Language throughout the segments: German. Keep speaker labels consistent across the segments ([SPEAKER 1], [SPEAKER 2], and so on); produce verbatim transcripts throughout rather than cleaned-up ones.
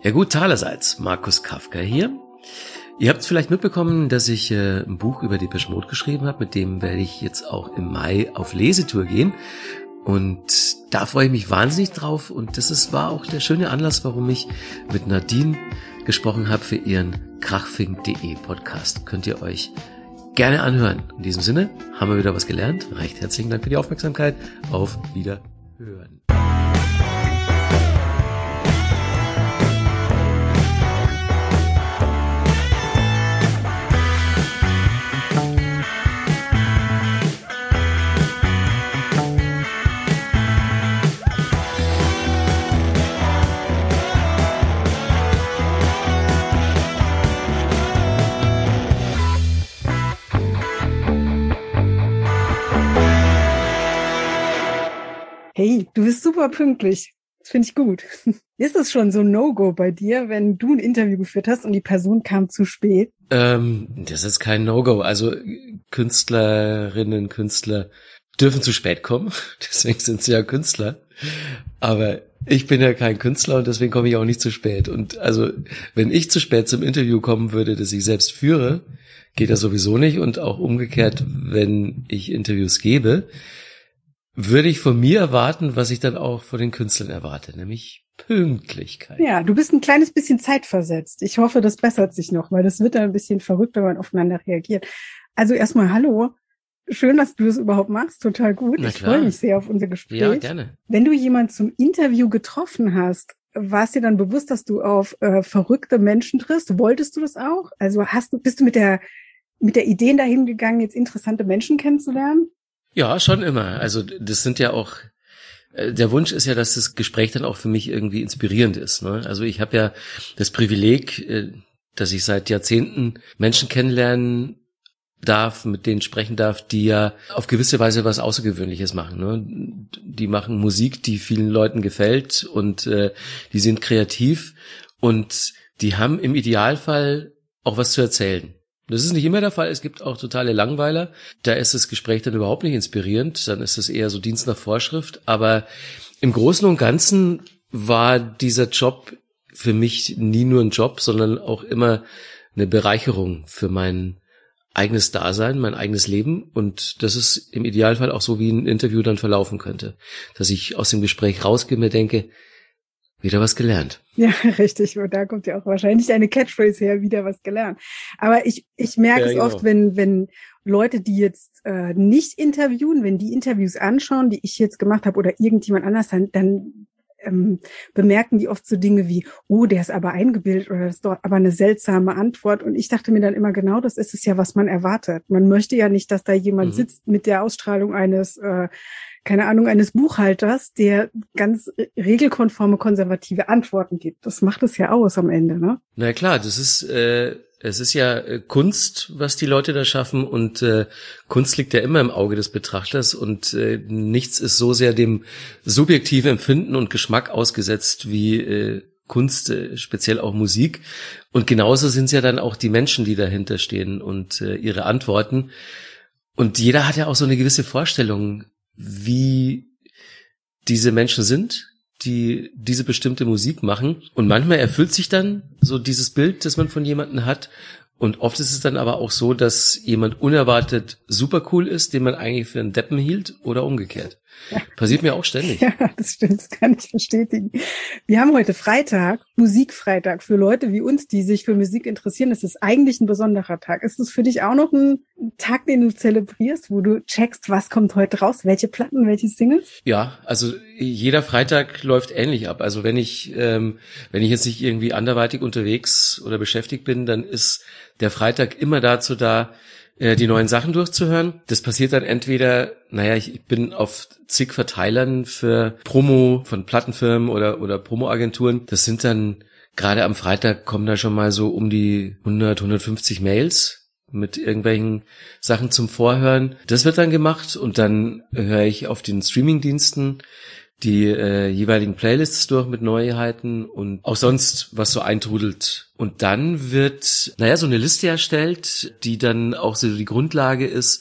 [SPEAKER 1] Ja gut, talerseits, Markus Kafka hier. Ihr habt vielleicht mitbekommen, dass ich äh, ein Buch über Depeche Mode geschrieben habe, mit dem werde ich jetzt auch im Mai auf Lesetour gehen. Und da freue ich mich wahnsinnig drauf. Und das ist, war auch der schöne Anlass, warum ich mit Nadine gesprochen habe für ihren krachfink punkt de Podcast. Könnt ihr euch gerne anhören. In diesem Sinne haben wir wieder was gelernt. Recht herzlichen Dank für die Aufmerksamkeit. Auf Wiederhören.
[SPEAKER 2] Hey, du bist super pünktlich. Das finde ich gut. Ist es schon so ein No-Go bei dir, wenn du ein Interview geführt hast und die Person kam zu spät?
[SPEAKER 1] Ähm, das ist kein No-Go. Also Künstlerinnen, Künstler dürfen zu spät kommen. Deswegen sind sie ja Künstler. Aber ich bin ja kein Künstler und deswegen komme ich auch nicht zu spät. Und also, wenn ich zu spät zum Interview kommen würde, das ich selbst führe, geht das sowieso nicht. Und auch umgekehrt, wenn ich Interviews gebe, würde ich von mir erwarten, was ich dann auch von den Künstlern erwarte, nämlich Pünktlichkeit.
[SPEAKER 2] Ja, du bist ein kleines bisschen zeitversetzt. Ich hoffe, das bessert sich noch, weil das wird dann ein bisschen verrückt, wenn man aufeinander reagiert. Also erstmal hallo. Schön, dass du das überhaupt machst. Total gut. Ich freue mich sehr auf unser Gespräch.
[SPEAKER 1] Ja, gerne.
[SPEAKER 2] Wenn du jemanden zum Interview getroffen hast, war es dir dann bewusst, dass du auf äh, verrückte Menschen triffst? Wolltest du das auch? Also hast du, bist du mit der, mit der Idee dahin gegangen, jetzt interessante Menschen kennenzulernen?
[SPEAKER 1] Ja, schon immer. Also das sind ja auch, der Wunsch ist ja, dass das Gespräch dann auch für mich irgendwie inspirierend ist. Ne? Also ich habe ja das Privileg, dass ich seit Jahrzehnten Menschen kennenlernen darf, mit denen sprechen darf, die ja auf gewisse Weise was Außergewöhnliches machen. Ne? Die machen Musik, die vielen Leuten gefällt und äh, die sind kreativ und die haben im Idealfall auch was zu erzählen. Das ist nicht immer der Fall. Es gibt auch totale Langweiler. Da ist das Gespräch dann überhaupt nicht inspirierend. Dann ist es eher so Dienst nach Vorschrift. Aber im Großen und Ganzen war dieser Job für mich nie nur ein Job, sondern auch immer eine Bereicherung für mein eigenes Dasein, mein eigenes Leben. Und das ist im Idealfall auch so, wie ein Interview dann verlaufen könnte. Dass ich aus dem Gespräch rausgehe und mir denke, wieder was gelernt.
[SPEAKER 2] Ja, richtig. Und da kommt ja auch wahrscheinlich eine Catchphrase her, wieder was gelernt. Aber ich ich merke ja, es genau. oft, wenn wenn Leute, die jetzt äh, nicht interviewen, wenn die Interviews anschauen, die ich jetzt gemacht habe oder irgendjemand anders, dann, dann ähm, bemerken die oft so Dinge wie, oh, der ist aber eingebildet oder das ist dort aber eine seltsame Antwort. Und ich dachte mir dann immer, genau das ist es ja, was man erwartet. Man möchte ja nicht, dass da jemand mhm. sitzt mit der Ausstrahlung eines äh, keine Ahnung, eines Buchhalters, der ganz regelkonforme, konservative Antworten gibt. Das macht es ja aus am Ende, ne?
[SPEAKER 1] Na klar, das ist, äh, es ist ja äh, Kunst, was die Leute da schaffen und äh, Kunst liegt ja immer im Auge des Betrachters und äh, nichts ist so sehr dem subjektiven Empfinden und Geschmack ausgesetzt wie äh, Kunst, äh, speziell auch Musik. Und genauso sind es ja dann auch die Menschen, die dahinter stehen und äh, ihre Antworten. Und jeder hat ja auch so eine gewisse Vorstellung, wie diese Menschen sind, die diese bestimmte Musik machen. Und manchmal erfüllt sich dann so dieses Bild, das man von jemandem hat. Und oft ist es dann aber auch so, dass jemand unerwartet super cool ist, den man eigentlich für einen Deppen hielt oder umgekehrt. Ja. Passiert mir auch ständig.
[SPEAKER 2] Ja, das stimmt, das kann ich bestätigen. Wir haben heute Freitag, Musikfreitag für Leute wie uns, die sich für Musik interessieren. Das ist eigentlich ein besonderer Tag. Ist es für dich auch noch ein Tag, den du zelebrierst, wo du checkst, was kommt heute raus, welche Platten, welche Singles?
[SPEAKER 1] Ja, also jeder Freitag läuft ähnlich ab. Also wenn ich ähm, wenn ich jetzt nicht irgendwie anderweitig unterwegs oder beschäftigt bin, dann ist der Freitag immer dazu da, die neuen Sachen durchzuhören. Das passiert dann entweder, naja, ich bin auf zig Verteilern für Promo von Plattenfirmen oder oder Promoagenturen. Das sind dann, gerade am Freitag kommen da schon mal so um die hundert, hundertfünfzig Mails mit irgendwelchen Sachen zum Vorhören. Das wird dann gemacht und dann höre ich auf den Streamingdiensten die äh, jeweiligen Playlists durch mit Neuheiten und auch sonst, was so eintrudelt. Und dann wird, naja, so eine Liste erstellt, die dann auch so die Grundlage ist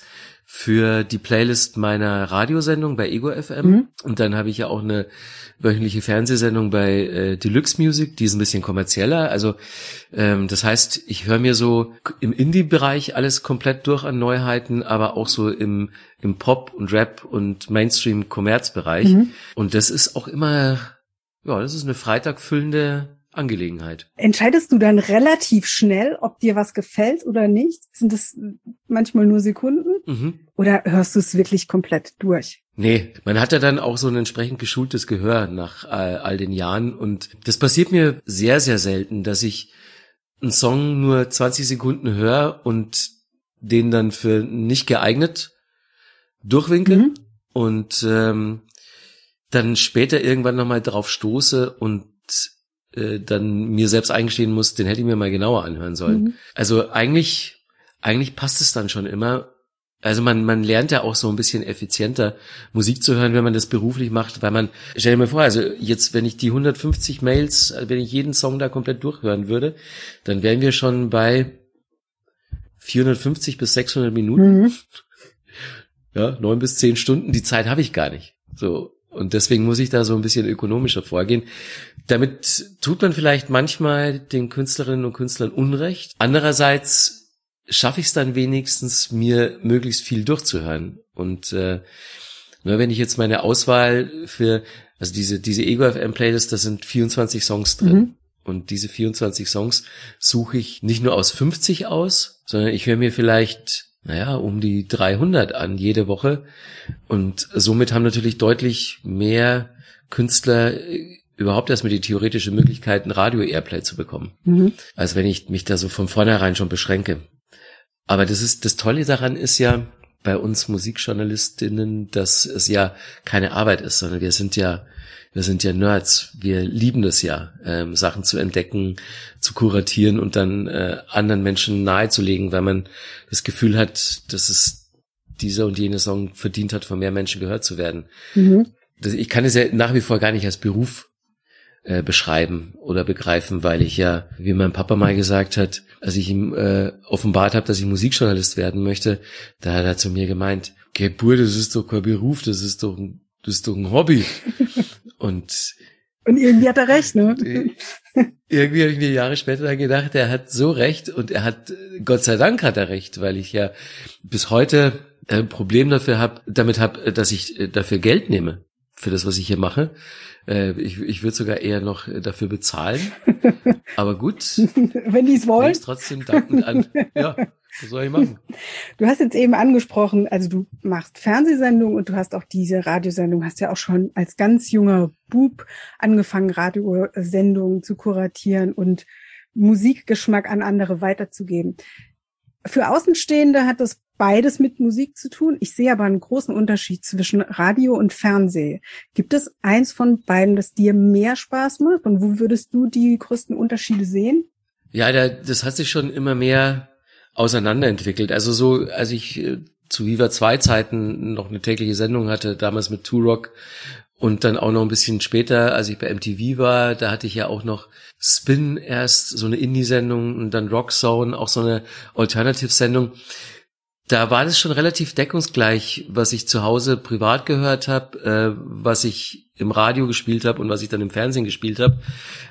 [SPEAKER 1] für die Playlist meiner Radiosendung bei Ego F M. Mhm. Und dann habe ich ja auch eine wöchentliche Fernsehsendung bei äh, Deluxe Music, die ist ein bisschen kommerzieller. Also ähm, das heißt, ich höre mir so im Indie-Bereich alles komplett durch an Neuheiten, aber auch so im im Pop- und Rap- und Mainstream-Kommerzbereich. Mhm. Und das ist auch immer, ja, das ist eine freitagfüllende Angelegenheit.
[SPEAKER 2] Entscheidest du dann relativ schnell, ob dir was gefällt oder nicht? Sind das manchmal nur Sekunden? Mhm. Oder hörst du es wirklich komplett durch?
[SPEAKER 1] Nee, man hat ja dann auch so ein entsprechend geschultes Gehör nach all, all den Jahren. Und das passiert mir sehr, sehr selten, dass ich einen Song nur zwanzig Sekunden höre und den dann für nicht geeignet durchwinke mhm. und ähm, dann später irgendwann nochmal drauf stoße und dann mir selbst eingestehen muss, den hätte ich mir mal genauer anhören sollen. Mhm. Also eigentlich, eigentlich passt es dann schon immer. Also man, man lernt ja auch so ein bisschen effizienter Musik zu hören, wenn man das beruflich macht, weil man, stell dir mal vor, also jetzt, wenn ich die hundertfünfzig Mails, wenn ich jeden Song da komplett durchhören würde, dann wären wir schon bei vierhundertfünfzig bis sechshundert Minuten. Mhm. Ja, neun bis zehn Stunden, die Zeit habe ich gar nicht. So. Und deswegen muss ich da so ein bisschen ökonomischer vorgehen. Damit tut man vielleicht manchmal den Künstlerinnen und Künstlern Unrecht. Andererseits schaffe ich es dann wenigstens, mir möglichst viel durchzuhören. Und äh, nur wenn ich jetzt meine Auswahl für, also diese diese Ego F M Playlist, da sind vierundzwanzig Songs drin. Mhm. Und diese vierundzwanzig Songs suche ich nicht nur aus fünfzig aus, sondern ich höre mir vielleicht naja, um die dreihundert an jede Woche. Und somit haben natürlich deutlich mehr Künstler überhaupt erstmal die theoretische Möglichkeit, ein Radio-Airplay zu bekommen. Mhm. Als wenn ich mich da so von vornherein schon beschränke. Aber das ist, das Tolle daran ist ja bei uns Musikjournalistinnen, dass es ja keine Arbeit ist, sondern wir sind ja Wir sind ja Nerds, wir lieben das ja, ähm, Sachen zu entdecken, zu kuratieren und dann äh, anderen Menschen nahezulegen, weil man das Gefühl hat, dass es dieser und jene Song verdient hat, von mehr Menschen gehört zu werden. Mhm. Das, ich kann es ja nach wie vor gar nicht als Beruf äh, beschreiben oder begreifen, weil ich ja, wie mein Papa mal gesagt hat, als ich ihm äh, offenbart habe, dass ich Musikjournalist werden möchte, da hat er zu mir gemeint, okay, Bur, das ist doch kein Beruf, das ist doch ein, das ist doch ein Hobby. Und
[SPEAKER 2] und irgendwie hat er recht, ne?
[SPEAKER 1] Irgendwie habe ich mir Jahre später dann gedacht, er hat so recht und er hat, Gott sei Dank hat er recht, weil ich ja bis heute ein Problem dafür habe, damit habe, dass ich dafür Geld nehme für das, was ich hier mache. Ich, ich würde sogar eher noch dafür bezahlen. Aber gut.
[SPEAKER 2] Wenn die es wollen.
[SPEAKER 1] Nehme es trotzdem dankend an. Ja. Was soll ich machen?
[SPEAKER 2] Du hast jetzt eben angesprochen, also du machst Fernsehsendungen und du hast auch diese Radiosendung, hast ja auch schon als ganz junger Bub angefangen, Radiosendungen zu kuratieren und Musikgeschmack an andere weiterzugeben. Für Außenstehende hat das beides mit Musik zu tun. Ich sehe aber einen großen Unterschied zwischen Radio und Fernsehen. Gibt es eins von beiden, das dir mehr Spaß macht? Und wo würdest du die größten Unterschiede sehen?
[SPEAKER 1] Ja, das hat sich schon immer mehr auseinanderentwickelt. Also so, als ich äh, zu Viva zwei Zeiten noch eine tägliche Sendung hatte, damals mit Two-Rock und dann auch noch ein bisschen später, als ich bei M T V war, da hatte ich ja auch noch Spin erst, so eine Indie-Sendung und dann Rock Zone, auch so eine Alternative-Sendung. Da war das schon relativ deckungsgleich, was ich zu Hause privat gehört habe, äh, was ich im Radio gespielt habe und was ich dann im Fernsehen gespielt habe.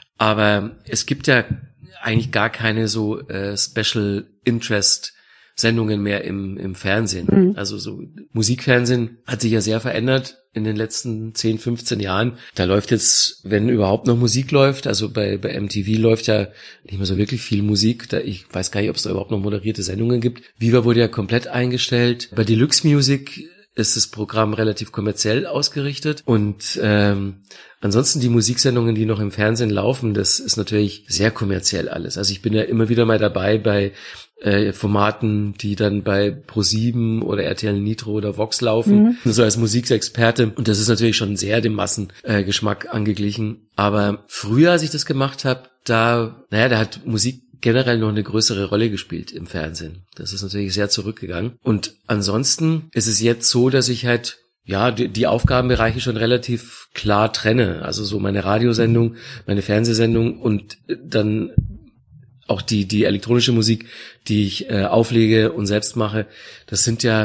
[SPEAKER 1] Aber es gibt ja eigentlich gar keine so äh, Special Interest Sendungen mehr im im Fernsehen. Mhm. Also so Musikfernsehen hat sich ja sehr verändert in den letzten zehn, fünfzehn Jahren. Da läuft jetzt, wenn überhaupt noch Musik läuft, also bei bei M T V läuft ja nicht mehr so wirklich viel Musik. Da, ich weiß gar nicht, ob es da überhaupt noch moderierte Sendungen gibt. Viva wurde ja komplett eingestellt. Bei Deluxe Music ist das Programm relativ kommerziell ausgerichtet und ähm, ansonsten die Musiksendungen, die noch im Fernsehen laufen, das ist natürlich sehr kommerziell alles. Also ich bin ja immer wieder mal dabei bei äh, Formaten, die dann bei ProSieben oder R T L Nitro oder Vox laufen, mhm. so als Musikexperte. Und das ist natürlich schon sehr dem Massengeschmack äh, angeglichen. Aber früher, als ich das gemacht habe, da, naja, da hat Musik generell noch eine größere Rolle gespielt im Fernsehen. Das ist natürlich sehr zurückgegangen. Und ansonsten ist es jetzt so, dass ich halt ja die, die Aufgabenbereiche schon relativ klar trenne. Also so meine Radiosendung, meine Fernsehsendung und dann auch die die elektronische Musik, die ich äh, auflege und selbst mache. Das sind ja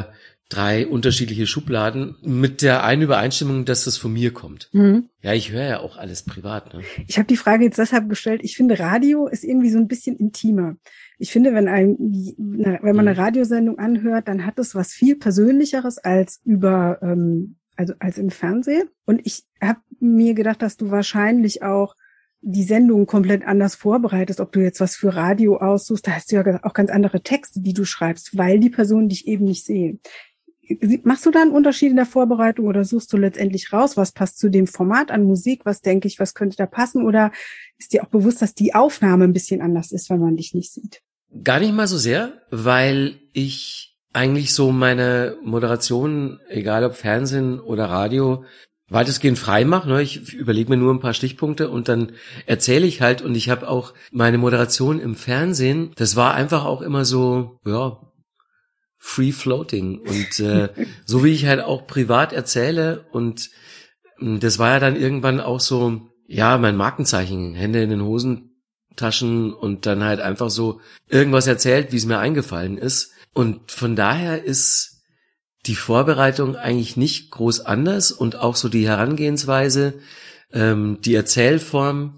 [SPEAKER 1] drei unterschiedliche Schubladen mit der einen Übereinstimmung, dass das von mir kommt. Mhm. Ja, ich höre ja auch alles privat. Ne?
[SPEAKER 2] Ich habe die Frage jetzt deshalb gestellt, ich finde, Radio ist irgendwie so ein bisschen intimer. Ich finde, wenn ein, wenn man eine Radiosendung anhört, dann hat es was viel Persönlicheres als über, ähm, also als im Fernsehen. Und ich habe mir gedacht, dass du wahrscheinlich auch die Sendung komplett anders vorbereitest, ob du jetzt was für Radio aussuchst, da hast du ja auch ganz andere Texte, die du schreibst, weil die Personen dich eben nicht sehen. Machst du da einen Unterschied in der Vorbereitung oder suchst du letztendlich raus, was passt zu dem Format an Musik, was denke ich, was könnte da passen, oder ist dir auch bewusst, dass die Aufnahme ein bisschen anders ist, wenn man dich nicht sieht?
[SPEAKER 1] Gar nicht mal so sehr, weil ich eigentlich so meine Moderation, egal ob Fernsehen oder Radio, weitestgehend frei mache. Ne? Ich überlege mir nur ein paar Stichpunkte und dann erzähle ich halt, und ich habe auch meine Moderation im Fernsehen, das war einfach auch immer so, ja, free floating und äh, so wie ich halt auch privat erzähle, und äh, das war ja dann irgendwann auch so, ja, mein Markenzeichen, Hände in den Hosentaschen und dann halt einfach so irgendwas erzählt, wie es mir eingefallen ist, und von daher ist die Vorbereitung eigentlich nicht groß anders und auch so die Herangehensweise, ähm, die Erzählform,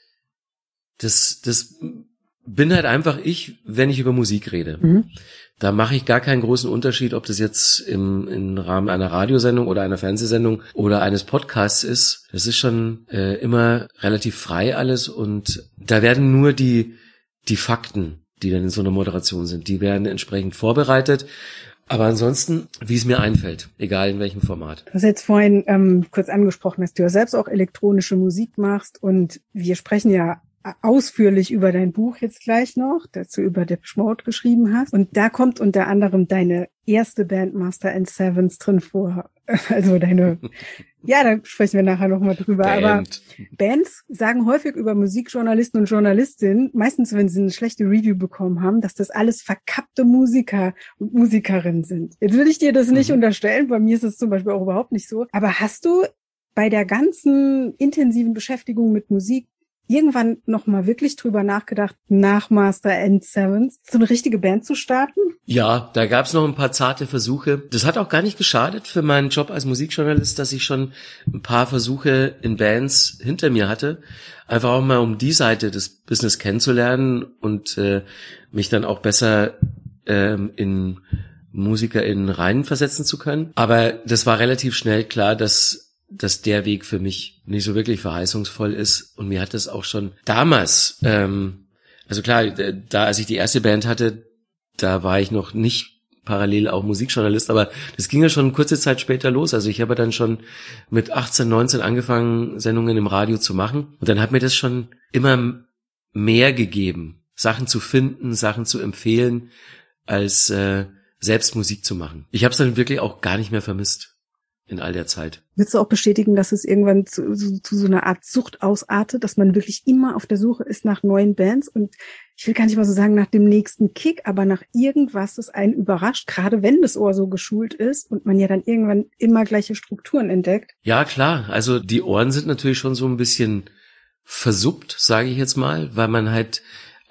[SPEAKER 1] das, das bin halt einfach ich, wenn ich über Musik rede. Mhm. Da mache ich gar keinen großen Unterschied, ob das jetzt im, im Rahmen einer Radiosendung oder einer Fernsehsendung oder eines Podcasts ist. Das ist schon äh, immer relativ frei alles, und da werden nur die, die Fakten, die dann in so einer Moderation sind, die werden entsprechend vorbereitet. Aber ansonsten, wie es mir einfällt, egal in welchem Format.
[SPEAKER 2] Du hast jetzt vorhin ähm, kurz angesprochen, dass du ja selbst auch elektronische Musik machst, und wir sprechen ja ausführlich über dein Buch jetzt gleich noch, das du über Depeche Mode geschrieben hast. Und da kommt unter anderem deine erste Band Master and Sevens drin vor. Also deine, ja, da sprechen wir nachher nochmal drüber. Band. Aber Bands sagen häufig über Musikjournalisten und Journalistinnen, meistens wenn sie eine schlechte Review bekommen haben, dass das alles verkappte Musiker und Musikerinnen sind. Jetzt will ich dir das nicht mhm. unterstellen, bei mir ist es zum Beispiel auch überhaupt nicht so. Aber hast du bei der ganzen intensiven Beschäftigung mit Musik irgendwann noch mal wirklich drüber nachgedacht, nach Master and Sevens so eine richtige Band zu starten?
[SPEAKER 1] Ja, da gab's noch ein paar zarte Versuche. Das hat auch gar nicht geschadet für meinen Job als Musikjournalist, dass ich schon ein paar Versuche in Bands hinter mir hatte. Einfach auch mal, um die Seite des Business kennenzulernen und äh, mich dann auch besser ähm, in MusikerInnen reinversetzen zu können. Aber das war relativ schnell klar, dass dass der Weg für mich nicht so wirklich verheißungsvoll ist, und mir hat das auch schon damals, ähm, also klar, da als ich die erste Band hatte, da war ich noch nicht parallel auch Musikjournalist, aber das ging ja schon kurze Zeit später los. Also ich habe dann schon mit achtzehn, neunzehn angefangen, Sendungen im Radio zu machen, und dann hat mir das schon immer mehr gegeben, Sachen zu finden, Sachen zu empfehlen, als äh, selbst Musik zu machen. Ich habe es dann wirklich auch gar nicht mehr vermisst in all der Zeit.
[SPEAKER 2] Würdest du auch bestätigen, dass es irgendwann zu, zu, zu so einer Art Sucht ausartet, dass man wirklich immer auf der Suche ist nach neuen Bands, und ich will gar nicht mal so sagen nach dem nächsten Kick, aber nach irgendwas, das einen überrascht, gerade wenn das Ohr so geschult ist und man ja dann irgendwann immer gleiche Strukturen entdeckt?
[SPEAKER 1] Ja, klar. Also die Ohren sind natürlich schon so ein bisschen versuppt, sage ich jetzt mal, weil man halt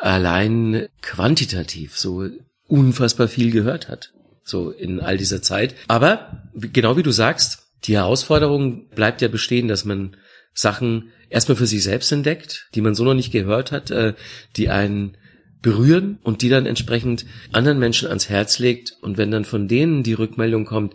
[SPEAKER 1] allein quantitativ so unfassbar viel gehört hat. So in all dieser Zeit. Aber genau wie du sagst, die Herausforderung bleibt ja bestehen, dass man Sachen erstmal für sich selbst entdeckt, die man so noch nicht gehört hat, äh, die einen berühren und die dann entsprechend anderen Menschen ans Herz legt. Und wenn dann von denen die Rückmeldung kommt,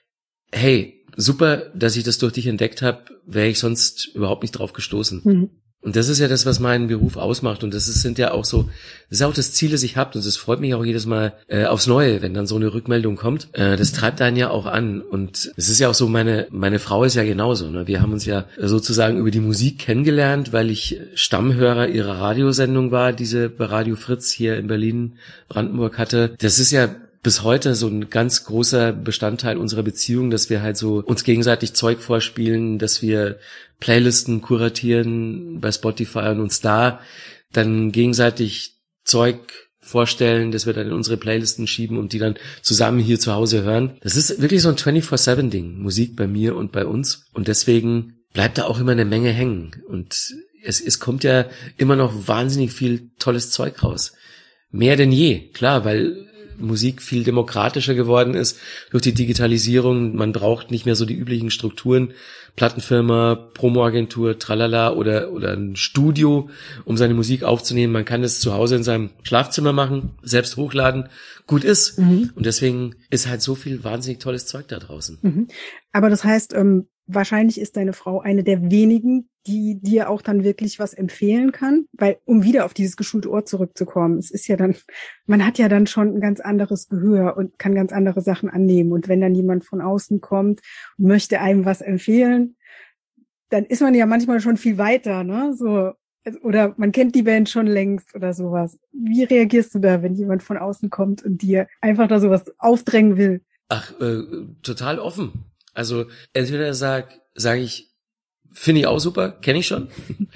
[SPEAKER 1] hey, super, dass ich das durch dich entdeckt habe, wäre ich sonst überhaupt nicht drauf gestoßen. Mhm. Und das ist ja das, was meinen Beruf ausmacht. Und das ist, sind ja auch so, das ist auch das Ziel, das ich habe. Und das freut mich auch jedes Mal äh, aufs Neue, wenn dann so eine Rückmeldung kommt. Äh, das treibt einen ja auch an. Und es ist ja auch so, meine meine Frau ist ja genauso. Ne? Wir haben uns ja sozusagen über die Musik kennengelernt, weil ich Stammhörer ihrer Radiosendung war, diese bei Radio Fritz hier in Berlin, Brandenburg hatte. Das ist ja bis heute so ein ganz großer Bestandteil unserer Beziehung, dass wir halt so uns gegenseitig Zeug vorspielen, dass wir Playlisten kuratieren bei Spotify und uns da dann gegenseitig Zeug vorstellen, dass wir dann in unsere Playlisten schieben und die dann zusammen hier zu Hause hören. Das ist wirklich so ein vierundzwanzig sieben Ding, Musik bei mir und bei uns. Und deswegen bleibt da auch immer eine Menge hängen. Und es, es kommt ja immer noch wahnsinnig viel tolles Zeug raus. Mehr denn je, klar, weil Musik viel demokratischer geworden ist durch die Digitalisierung. Man braucht nicht mehr so die üblichen Strukturen, Plattenfirma, Promoagentur, tralala oder oder ein Studio, um seine Musik aufzunehmen. Man kann es zu Hause in seinem Schlafzimmer machen, selbst hochladen, gut ist. Mhm. Und deswegen ist halt so viel wahnsinnig tolles Zeug da draußen.
[SPEAKER 2] Mhm. Aber das heißt, ähm, wahrscheinlich ist deine Frau eine der wenigen, die dir auch dann wirklich was empfehlen kann, weil, um wieder auf dieses geschulte Ohr zurückzukommen, es ist ja dann, man hat ja dann schon ein ganz anderes Gehör und kann ganz andere Sachen annehmen. Und wenn dann jemand von außen kommt und möchte einem was empfehlen, dann ist man ja manchmal schon viel weiter, ne? So, oder man kennt die Band schon längst oder sowas. Wie reagierst du da, wenn jemand von außen kommt und dir einfach da sowas aufdrängen will?
[SPEAKER 1] Ach, äh, total offen. Also entweder sag sage ich, finde ich auch super, kenne ich schon.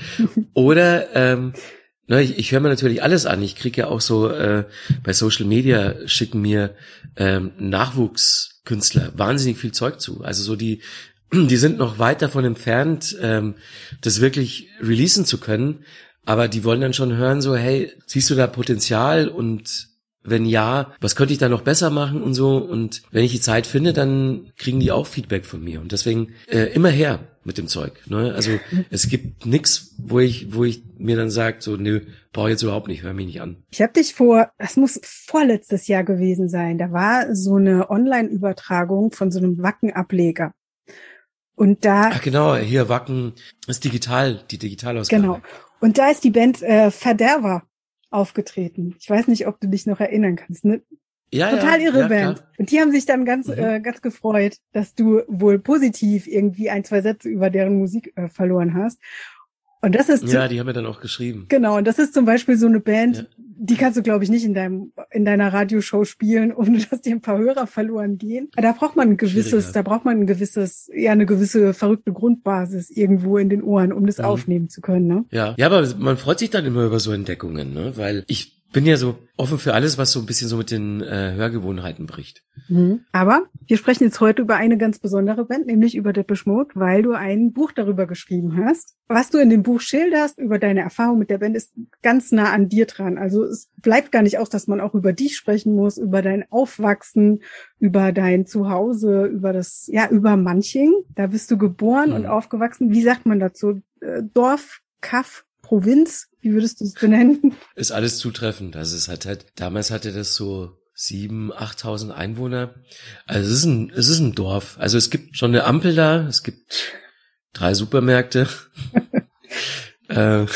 [SPEAKER 1] Oder ähm, ne, ich, ich höre mir natürlich alles an. Ich kriege ja auch so äh, bei Social Media schicken mir ähm, Nachwuchskünstler wahnsinnig viel Zeug zu. Also so die die sind noch weit davon entfernt, ähm, das wirklich releasen zu können. Aber die wollen dann schon hören so, hey, siehst du da Potenzial und wenn ja, was könnte ich da noch besser machen und so. Und wenn ich die Zeit finde, dann kriegen die auch Feedback von mir. Und deswegen äh, immer her mit dem Zeug. Ne? Also es gibt nix, wo ich wo ich mir dann sage, so, nö, brauche jetzt überhaupt nicht, hör mich nicht an.
[SPEAKER 2] Ich habe dich vor, das muss vorletztes Jahr gewesen sein, da war so eine Online-Übertragung von so einem Wacken-Ableger. Und da...
[SPEAKER 1] Ach genau, hier Wacken ist digital, die Digitalausgabe.
[SPEAKER 2] Genau. Und da ist die Band äh, Verderber aufgetreten. Ich weiß nicht, ob du dich noch erinnern kannst. Ne?
[SPEAKER 1] Ja,
[SPEAKER 2] Total
[SPEAKER 1] ja,
[SPEAKER 2] irre
[SPEAKER 1] ja,
[SPEAKER 2] Band.
[SPEAKER 1] klar.
[SPEAKER 2] Und die haben sich dann ganz,
[SPEAKER 1] Mhm.
[SPEAKER 2] äh, ganz gefreut, dass du wohl positiv irgendwie ein, zwei Sätze über deren Musik äh, verloren hast. Und das ist
[SPEAKER 1] Ja, die haben mir dann auch geschrieben.
[SPEAKER 2] Genau, und das ist zum Beispiel so eine Band,
[SPEAKER 1] Ja.
[SPEAKER 2] die kannst du, glaube ich, nicht in deinem in deiner Radioshow spielen, ohne dass dir ein paar Hörer verloren gehen. Da braucht man ein gewisses, da braucht man ein gewisses, ja, eine gewisse verrückte Grundbasis irgendwo in den Ohren, um das
[SPEAKER 1] Mhm.
[SPEAKER 2] aufnehmen zu können, ne?
[SPEAKER 1] Ja, ja, aber man freut sich dann immer über so Entdeckungen, ne? Weil ich bin ja so offen für alles, was so ein bisschen so mit den äh, Hörgewohnheiten bricht.
[SPEAKER 2] Mhm. Aber wir sprechen jetzt heute über eine ganz besondere Band, nämlich über Depeche Mode, weil du ein Buch darüber geschrieben hast. Was du in dem Buch schilderst über deine Erfahrung mit der Band ist ganz nah an dir dran. Also es bleibt gar nicht aus, dass man auch über dich sprechen muss, über dein Aufwachsen, über dein Zuhause, über das, ja, über Manching. Da bist du geboren mhm. und aufgewachsen. Wie sagt man dazu? Äh, Dorf, Kaff, Provinz? Wie würdest du es benennen?
[SPEAKER 1] Ist alles zutreffend. Also es hat halt, damals hatte das so sieben, achttausend Einwohner. Also es ist ein, es ist ein Dorf. Also es gibt schon eine Ampel da, es gibt drei Supermärkte. äh,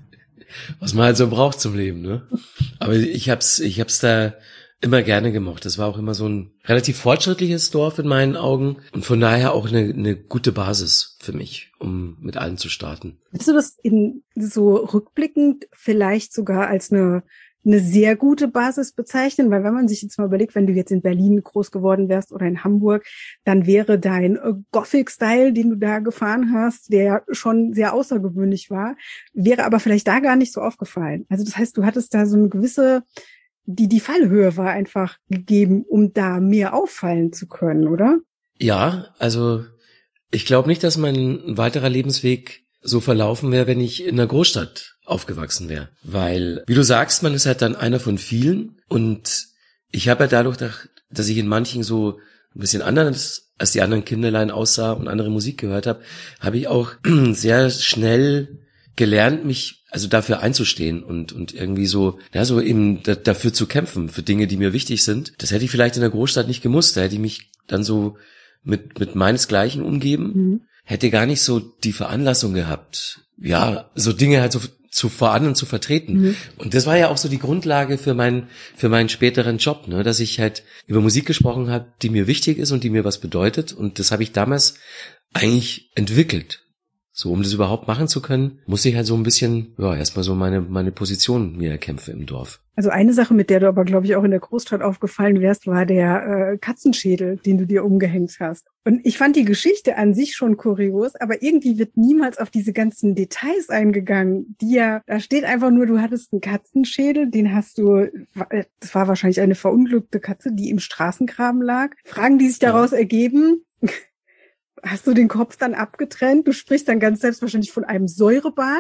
[SPEAKER 1] was man halt so braucht zum Leben, ne? Aber ich hab's, ich hab's da immer gerne gemocht. Das war auch immer so ein relativ fortschrittliches Dorf in meinen Augen und von daher auch eine, eine gute Basis für mich, um mit allen zu starten.
[SPEAKER 2] Willst du das in so rückblickend vielleicht sogar als eine eine sehr gute Basis bezeichnen? Weil wenn man sich jetzt mal überlegt, wenn du jetzt in Berlin groß geworden wärst oder in Hamburg, dann wäre dein Gothic-Style, den du da gefahren hast, der schon sehr außergewöhnlich war, wäre aber vielleicht da gar nicht so aufgefallen. Also das heißt, du hattest da so eine gewisse Die, die Fallhöhe war einfach gegeben, um da mehr auffallen zu können, oder?
[SPEAKER 1] Ja, also ich glaube nicht, dass mein weiterer Lebensweg so verlaufen wäre, wenn ich in einer Großstadt aufgewachsen wäre. Weil, wie du sagst, man ist halt dann einer von vielen und ich habe ja dadurch, dass ich in manchen so ein bisschen anders als die anderen Kinderlein aussah und andere Musik gehört habe, habe ich auch sehr schnell gelernt, mich also dafür einzustehen und und irgendwie so, ja, so eben da, dafür zu kämpfen, für Dinge, die mir wichtig sind. Das hätte ich vielleicht in der Großstadt nicht gemusst. Da hätte ich mich dann so mit mit meinesgleichen umgeben, mhm. hätte gar nicht so die Veranlassung gehabt, ja, so Dinge halt so zu vor anderen zu vertreten. Mhm. Und das war ja auch so die Grundlage für meinen für meinen späteren Job, ne, dass ich halt über Musik gesprochen habe, die mir wichtig ist und die mir was bedeutet. Und das habe ich damals eigentlich entwickelt. So, um das überhaupt machen zu können, muss ich halt so ein bisschen, ja, erstmal so meine meine Position mir erkämpfen im Dorf.
[SPEAKER 2] Also eine Sache, mit der du aber, glaube ich, auch in der Großstadt aufgefallen wärst, war der äh, Katzenschädel, den du dir umgehängt hast. Und ich fand die Geschichte an sich schon kurios, aber irgendwie wird niemals auf diese ganzen Details eingegangen, die ja, da steht einfach nur, du hattest einen Katzenschädel, den hast du, das war wahrscheinlich eine verunglückte Katze, die im Straßengraben lag. Fragen, die sich daraus ja. ergeben, hast du den Kopf dann abgetrennt? Du sprichst dann ganz selbstverständlich von einem Säurebad.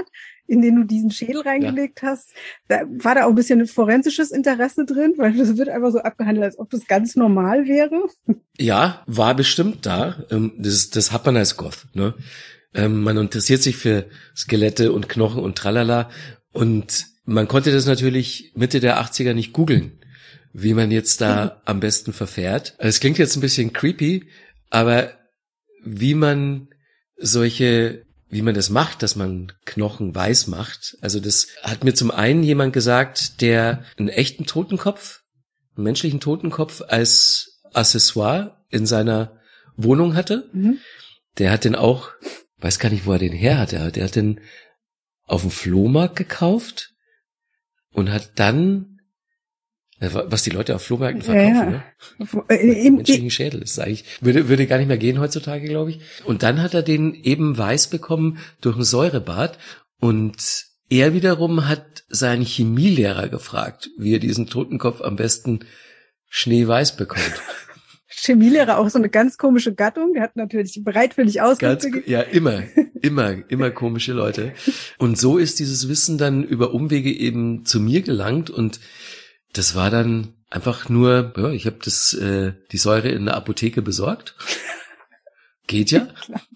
[SPEAKER 2] in den du diesen Schädel reingelegt ja. hast, da war da auch ein bisschen forensisches Interesse drin, weil das wird einfach so abgehandelt, als ob das ganz normal wäre.
[SPEAKER 1] Ja, war bestimmt da. Das, das hat man als Goth, ne? Man interessiert sich für Skelette und Knochen und tralala. Und man konnte das natürlich Mitte der achtziger nicht googeln, wie man jetzt da am besten verfährt. Es klingt jetzt ein bisschen creepy, aber wie man solche, wie man das macht, dass man Knochen weiß macht, also das hat mir zum einen jemand gesagt, der einen echten Totenkopf, einen menschlichen Totenkopf als Accessoire in seiner Wohnung hatte. Mhm. Der hat den auch, weiß gar nicht, wo er den her hatte, der hat den auf dem Flohmarkt gekauft und hat dann, was die Leute auf Flohmärkten verkaufen, ja, ja. ne? Im menschlichen Schädel ist eigentlich, würde, würde gar nicht mehr gehen heutzutage, glaube ich. Und dann hat er den eben weiß bekommen durch ein Säurebad und er wiederum hat seinen Chemielehrer gefragt, wie er diesen Totenkopf am besten schneeweiß bekommt.
[SPEAKER 2] Chemielehrer auch so eine ganz komische Gattung, der hat natürlich bereitwillig Auskunft gegeben.
[SPEAKER 1] Ja, immer, immer, immer komische Leute. Und so ist dieses Wissen dann über Umwege eben zu mir gelangt und das war dann einfach nur, ja, ich habe das äh, die Säure in der Apotheke besorgt. Geht ja.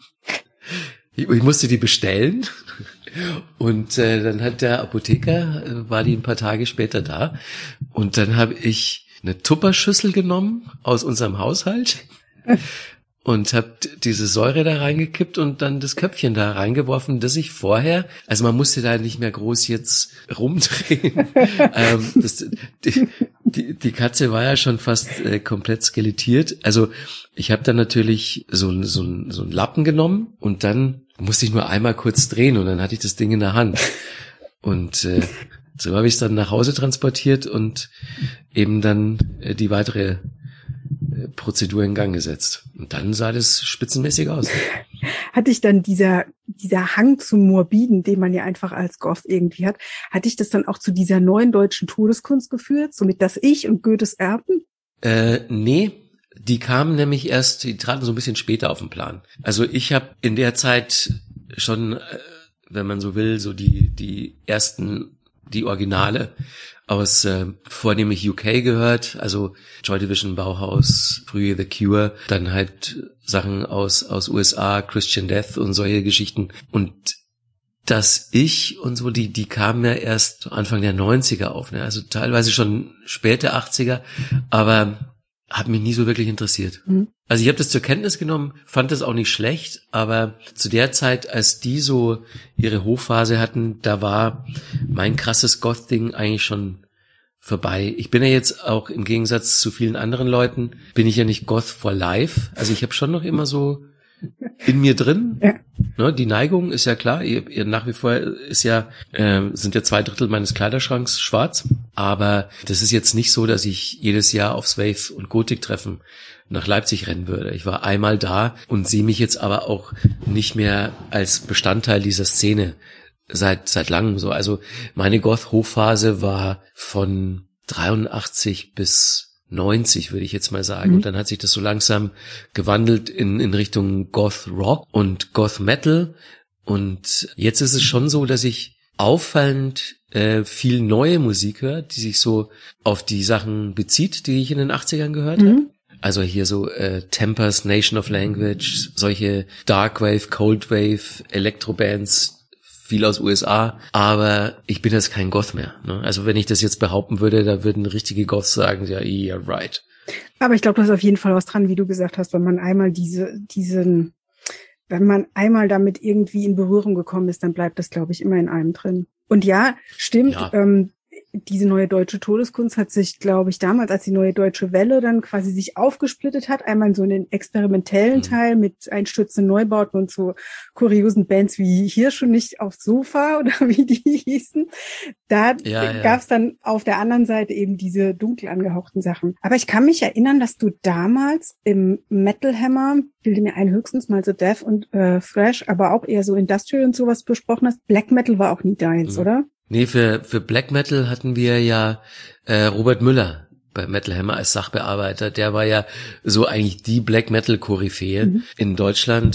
[SPEAKER 1] Ich, ich musste die bestellen. Und äh, dann hat der Apotheker, äh, war die ein paar Tage später da. Und dann habe ich eine Tupperschüssel genommen aus unserem Haushalt und habe diese Säure da reingekippt und dann das Köpfchen da reingeworfen, das ich vorher, also man musste da nicht mehr groß jetzt rumdrehen. ähm, das, die, die, die Katze war ja schon fast äh, komplett skelettiert. Also ich habe dann natürlich so, so, so einen Lappen genommen und dann musste ich nur einmal kurz drehen und dann hatte ich das Ding in der Hand. Und äh, so habe ich es dann nach Hause transportiert und eben dann äh, die weitere äh, Prozedur in Gang gesetzt. Und dann sah das spitzenmäßig aus.
[SPEAKER 2] Hatte ich dann dieser dieser Hang zum Morbiden, den man ja einfach als Goth irgendwie hat, hatte ich das dann auch zu dieser neuen deutschen Todeskunst geführt, so mit Das Ich und Goethes Erben?
[SPEAKER 1] Äh, nee, die kamen nämlich erst, die traten so ein bisschen später auf den Plan. Also ich habe in der Zeit schon, äh, wenn man so will, so die die ersten die Originale aus äh, vornehmlich U K gehört, also Joy Division, Bauhaus, frühe The Cure, dann halt Sachen aus aus U S A, Christian Death und solche Geschichten. Und Das Ich und so, die die kamen ja erst Anfang der neunziger auf, ne? Also teilweise schon späte achtziger, aber hat mich nie so wirklich interessiert. Mhm. Also ich habe das zur Kenntnis genommen, fand das auch nicht schlecht, aber zu der Zeit, als die so ihre Hochphase hatten, da war mein krasses Goth-Ding eigentlich schon vorbei. Ich bin ja jetzt auch im Gegensatz zu vielen anderen Leuten, bin ich ja nicht Goth for life. Also ich habe schon noch immer so in mir drin. Ja. Ne, die Neigung ist ja klar, ihr, ihr nach wie vor ist ja, äh, sind ja zwei Drittel meines Kleiderschranks schwarz, aber das ist jetzt nicht so, dass ich jedes Jahr aufs Wave- und Gothic-Treffen nach Leipzig rennen würde. Ich war einmal da und sehe mich jetzt aber auch nicht mehr als Bestandteil dieser Szene seit seit langem so. Also meine Goth-Hochphase war von dreiundachtzig bis neunzig, würde ich jetzt mal sagen. Mhm. Und dann hat sich das so langsam gewandelt in in Richtung Goth Rock und Goth Metal. Und jetzt ist es schon so, dass ich auffallend äh, viel neue Musik höre, die sich so auf die Sachen bezieht, die ich in den achtzigern gehört mhm. habe. Also hier so äh, Tempers, Nation of Language, solche Darkwave, Coldwave, Elektrobands, viel aus U S A, aber ich bin jetzt kein Goth mehr. Ne? Also wenn ich das jetzt behaupten würde, da würden richtige Goths sagen, ja, yeah, right.
[SPEAKER 2] Aber ich glaube, da ist auf jeden Fall was dran, wie du gesagt hast, wenn man einmal diese, diesen, wenn man einmal damit irgendwie in Berührung gekommen ist, dann bleibt das, glaube ich, immer in einem drin. Und ja, stimmt, ja. Ähm, diese neue deutsche Todeskunst hat sich, glaube ich, damals, als die neue deutsche Welle dann quasi sich aufgesplittet hat, einmal so in den experimentellen mhm. Teil mit einstürzenden Neubauten und so kuriosen Bands wie hier schon nicht aufs Sofa oder wie die hießen. Da ja, ja. gab es dann auf der anderen Seite eben diese dunkel angehauchten Sachen. Aber ich kann mich erinnern, dass du damals im Metal Hammer, bilde mir ein, höchstens mal so Death und äh, Thrash, aber auch eher so Industrial und sowas besprochen hast. Black Metal war auch nie deins, mhm. oder?
[SPEAKER 1] Nee, für für Black Metal hatten wir ja äh, Robert Müller bei Metal Hammer als Sachbearbeiter. Der war ja so eigentlich die Black Metal Koryphäe mhm. in Deutschland.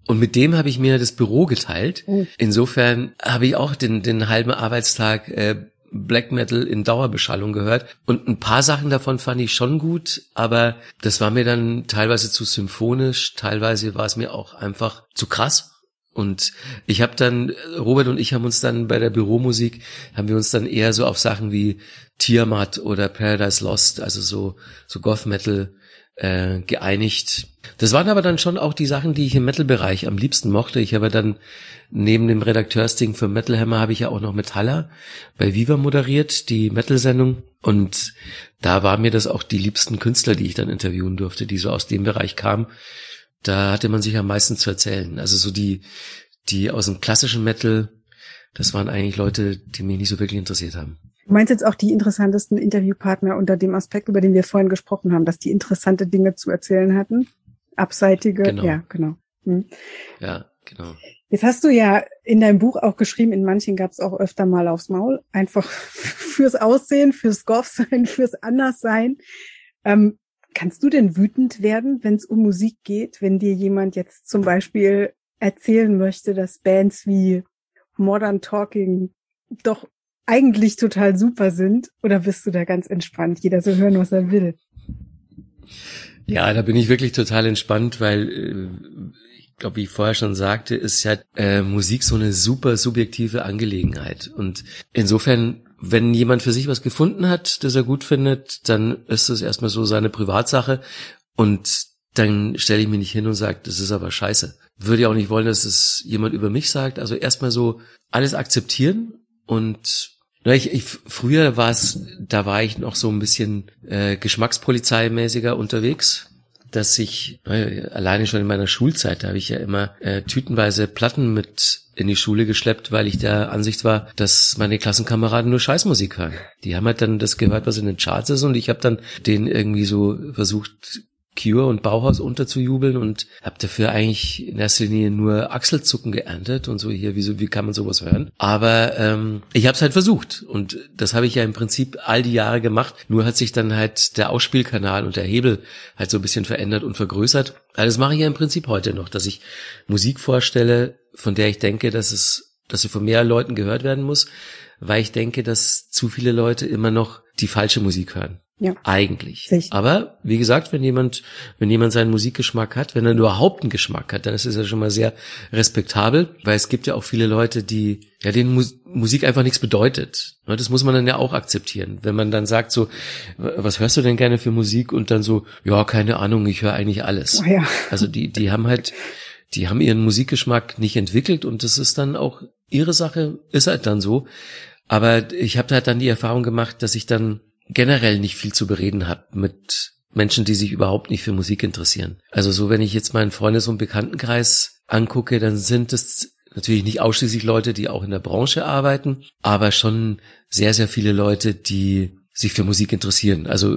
[SPEAKER 1] Und mit dem habe ich mir das Büro geteilt. Mhm. Insofern habe ich auch den, den halben Arbeitstag äh, Black Metal in Dauerbeschallung gehört. Und ein paar Sachen davon fand ich schon gut, aber das war mir dann teilweise zu symphonisch, teilweise war es mir auch einfach zu krass. Und ich habe dann, Robert und ich haben uns dann bei der Büromusik, haben wir uns dann eher so auf Sachen wie Tiamat oder Paradise Lost, also so so Goth Metal äh, geeinigt. Das waren aber dann schon auch die Sachen, die ich im Metal-Bereich am liebsten mochte. Ich habe dann neben dem Redakteursding für Metal Hammer habe ich ja auch noch Metalla bei Viva moderiert, die Metal-Sendung. Und da waren mir das auch die liebsten Künstler, die ich dann interviewen durfte, die so aus dem Bereich kamen. Da hatte man sich am meisten zu erzählen. Also so die, die aus dem klassischen Metal, das waren eigentlich Leute, die mich nicht so wirklich interessiert haben.
[SPEAKER 2] Du meinst jetzt auch die interessantesten Interviewpartner unter dem Aspekt, über den wir vorhin gesprochen haben, dass die interessante Dinge zu erzählen hatten? Abseitige,
[SPEAKER 1] genau.
[SPEAKER 2] ja, genau. Hm.
[SPEAKER 1] Ja, genau.
[SPEAKER 2] Jetzt hast du ja in deinem Buch auch geschrieben, in manchen gab es auch öfter mal aufs Maul, einfach fürs Aussehen, fürs Goth-Sein, fürs Anderssein. Ähm, Kannst du denn wütend werden, wenn es um Musik geht, wenn dir jemand jetzt zum Beispiel erzählen möchte, dass Bands wie Modern Talking doch eigentlich total super sind? Oder bist du da ganz entspannt? Jeder soll hören, was er will.
[SPEAKER 1] Ja, da bin ich wirklich total entspannt, weil äh, ich glaube, wie ich vorher schon sagte, ist ja äh, Musik so eine super subjektive Angelegenheit. Und insofern, wenn jemand für sich was gefunden hat, das er gut findet, dann ist das erstmal so seine Privatsache und dann stelle ich mich nicht hin und sage, das ist aber scheiße. Würde ja auch nicht wollen, dass es jemand über mich sagt. Also erstmal so alles akzeptieren und na, ich, ich früher war es, da war ich noch so ein bisschen äh, geschmackspolizeimäßiger unterwegs, dass ich äh, alleine schon in meiner Schulzeit, da habe ich ja immer äh, tütenweise Platten mit in die Schule geschleppt, weil ich der Ansicht war, dass meine Klassenkameraden nur Scheißmusik hören. Die haben halt dann das gehört, was in den Charts ist, und ich habe dann denen irgendwie so versucht, Cure und Bauhaus unterzujubeln und habe dafür eigentlich in erster Linie nur Achselzucken geerntet und so hier, wieso, wie kann man sowas hören? Aber ähm, ich habe es halt versucht und das habe ich ja im Prinzip all die Jahre gemacht, nur hat sich dann halt der Ausspielkanal und der Hebel halt so ein bisschen verändert und vergrößert. Also das mache ich ja im Prinzip heute noch, dass ich Musik vorstelle, von der ich denke, dass es, dass sie von mehr Leuten gehört werden muss, weil ich denke, dass zu viele Leute immer noch die falsche Musik hören. Ja. Eigentlich. Sicher. Aber wie gesagt, wenn jemand, wenn jemand seinen Musikgeschmack hat, wenn er überhaupt einen Geschmack hat, dann ist es ja schon mal sehr respektabel, weil es gibt ja auch viele Leute, die, ja, denen Mus- Musik einfach nichts bedeutet. Das muss man dann ja auch akzeptieren. Wenn man dann sagt so, was hörst du denn gerne für Musik? Und dann so, ja, keine Ahnung, ich höre eigentlich alles. Oh ja. Also die, die haben halt, die haben ihren Musikgeschmack nicht entwickelt und das ist dann auch ihre Sache, ist halt dann so. Aber ich habe halt dann die Erfahrung gemacht, dass ich dann generell nicht viel zu bereden habe mit Menschen, die sich überhaupt nicht für Musik interessieren. Also so, wenn ich jetzt meinen Freundes- und Bekanntenkreis angucke, dann sind es natürlich nicht ausschließlich Leute, die auch in der Branche arbeiten, aber schon sehr, sehr viele Leute, die sich für Musik interessieren. Also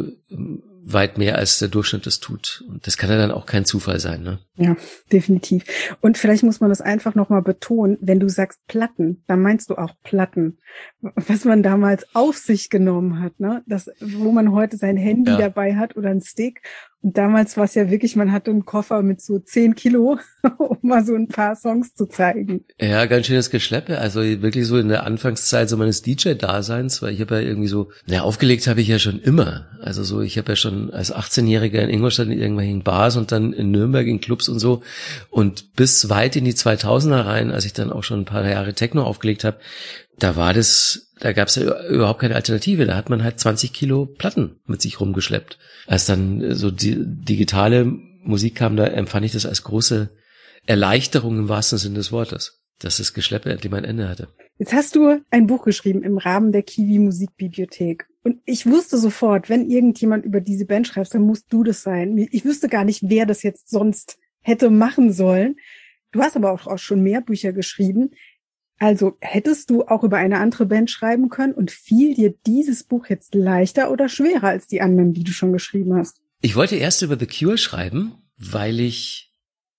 [SPEAKER 1] weit mehr als der Durchschnitt es tut. Und das kann ja dann auch kein Zufall sein, ne?
[SPEAKER 2] Ja, definitiv. Und vielleicht muss man das einfach nochmal betonen, wenn du sagst Platten, dann meinst du auch Platten. Was man damals auf sich genommen hat, ne? Das, wo man heute sein Handy ja. dabei hat oder einen Stick. Und damals war es ja wirklich, man hatte einen Koffer mit so zehn Kilo, um mal so ein paar Songs zu zeigen.
[SPEAKER 1] Ja, ganz schönes Geschleppe. Also wirklich so in der Anfangszeit so meines D J-Daseins, weil ich habe ja irgendwie so, naja, aufgelegt habe ich ja schon immer. Also so, ich habe ja schon als achtzehnjähriger in Ingolstadt in irgendwelchen Bars und dann in Nürnberg in Clubs und so. Und bis weit in die zweitausender rein, als ich dann auch schon ein paar Jahre Techno aufgelegt habe, da war das, da gab es ja überhaupt keine Alternative. Da hat man halt zwanzig Kilo Platten mit sich rumgeschleppt. Als dann so die digitale Musik kam, da empfand ich das als große Erleichterung im wahrsten Sinne des Wortes, dass das Geschleppe endlich mal ein Ende hatte.
[SPEAKER 2] Jetzt hast du ein Buch geschrieben im Rahmen der Kiwi Musikbibliothek. Und ich wusste sofort, wenn irgendjemand über diese Band schreibt, dann musst du das sein. Ich wüsste gar nicht, wer das jetzt sonst hätte machen sollen. Du hast aber auch schon mehr Bücher geschrieben. Also hättest du auch über eine andere Band schreiben können und fiel dir dieses Buch jetzt leichter oder schwerer als die anderen, die du schon geschrieben hast?
[SPEAKER 1] Ich wollte erst über The Cure schreiben, weil ich,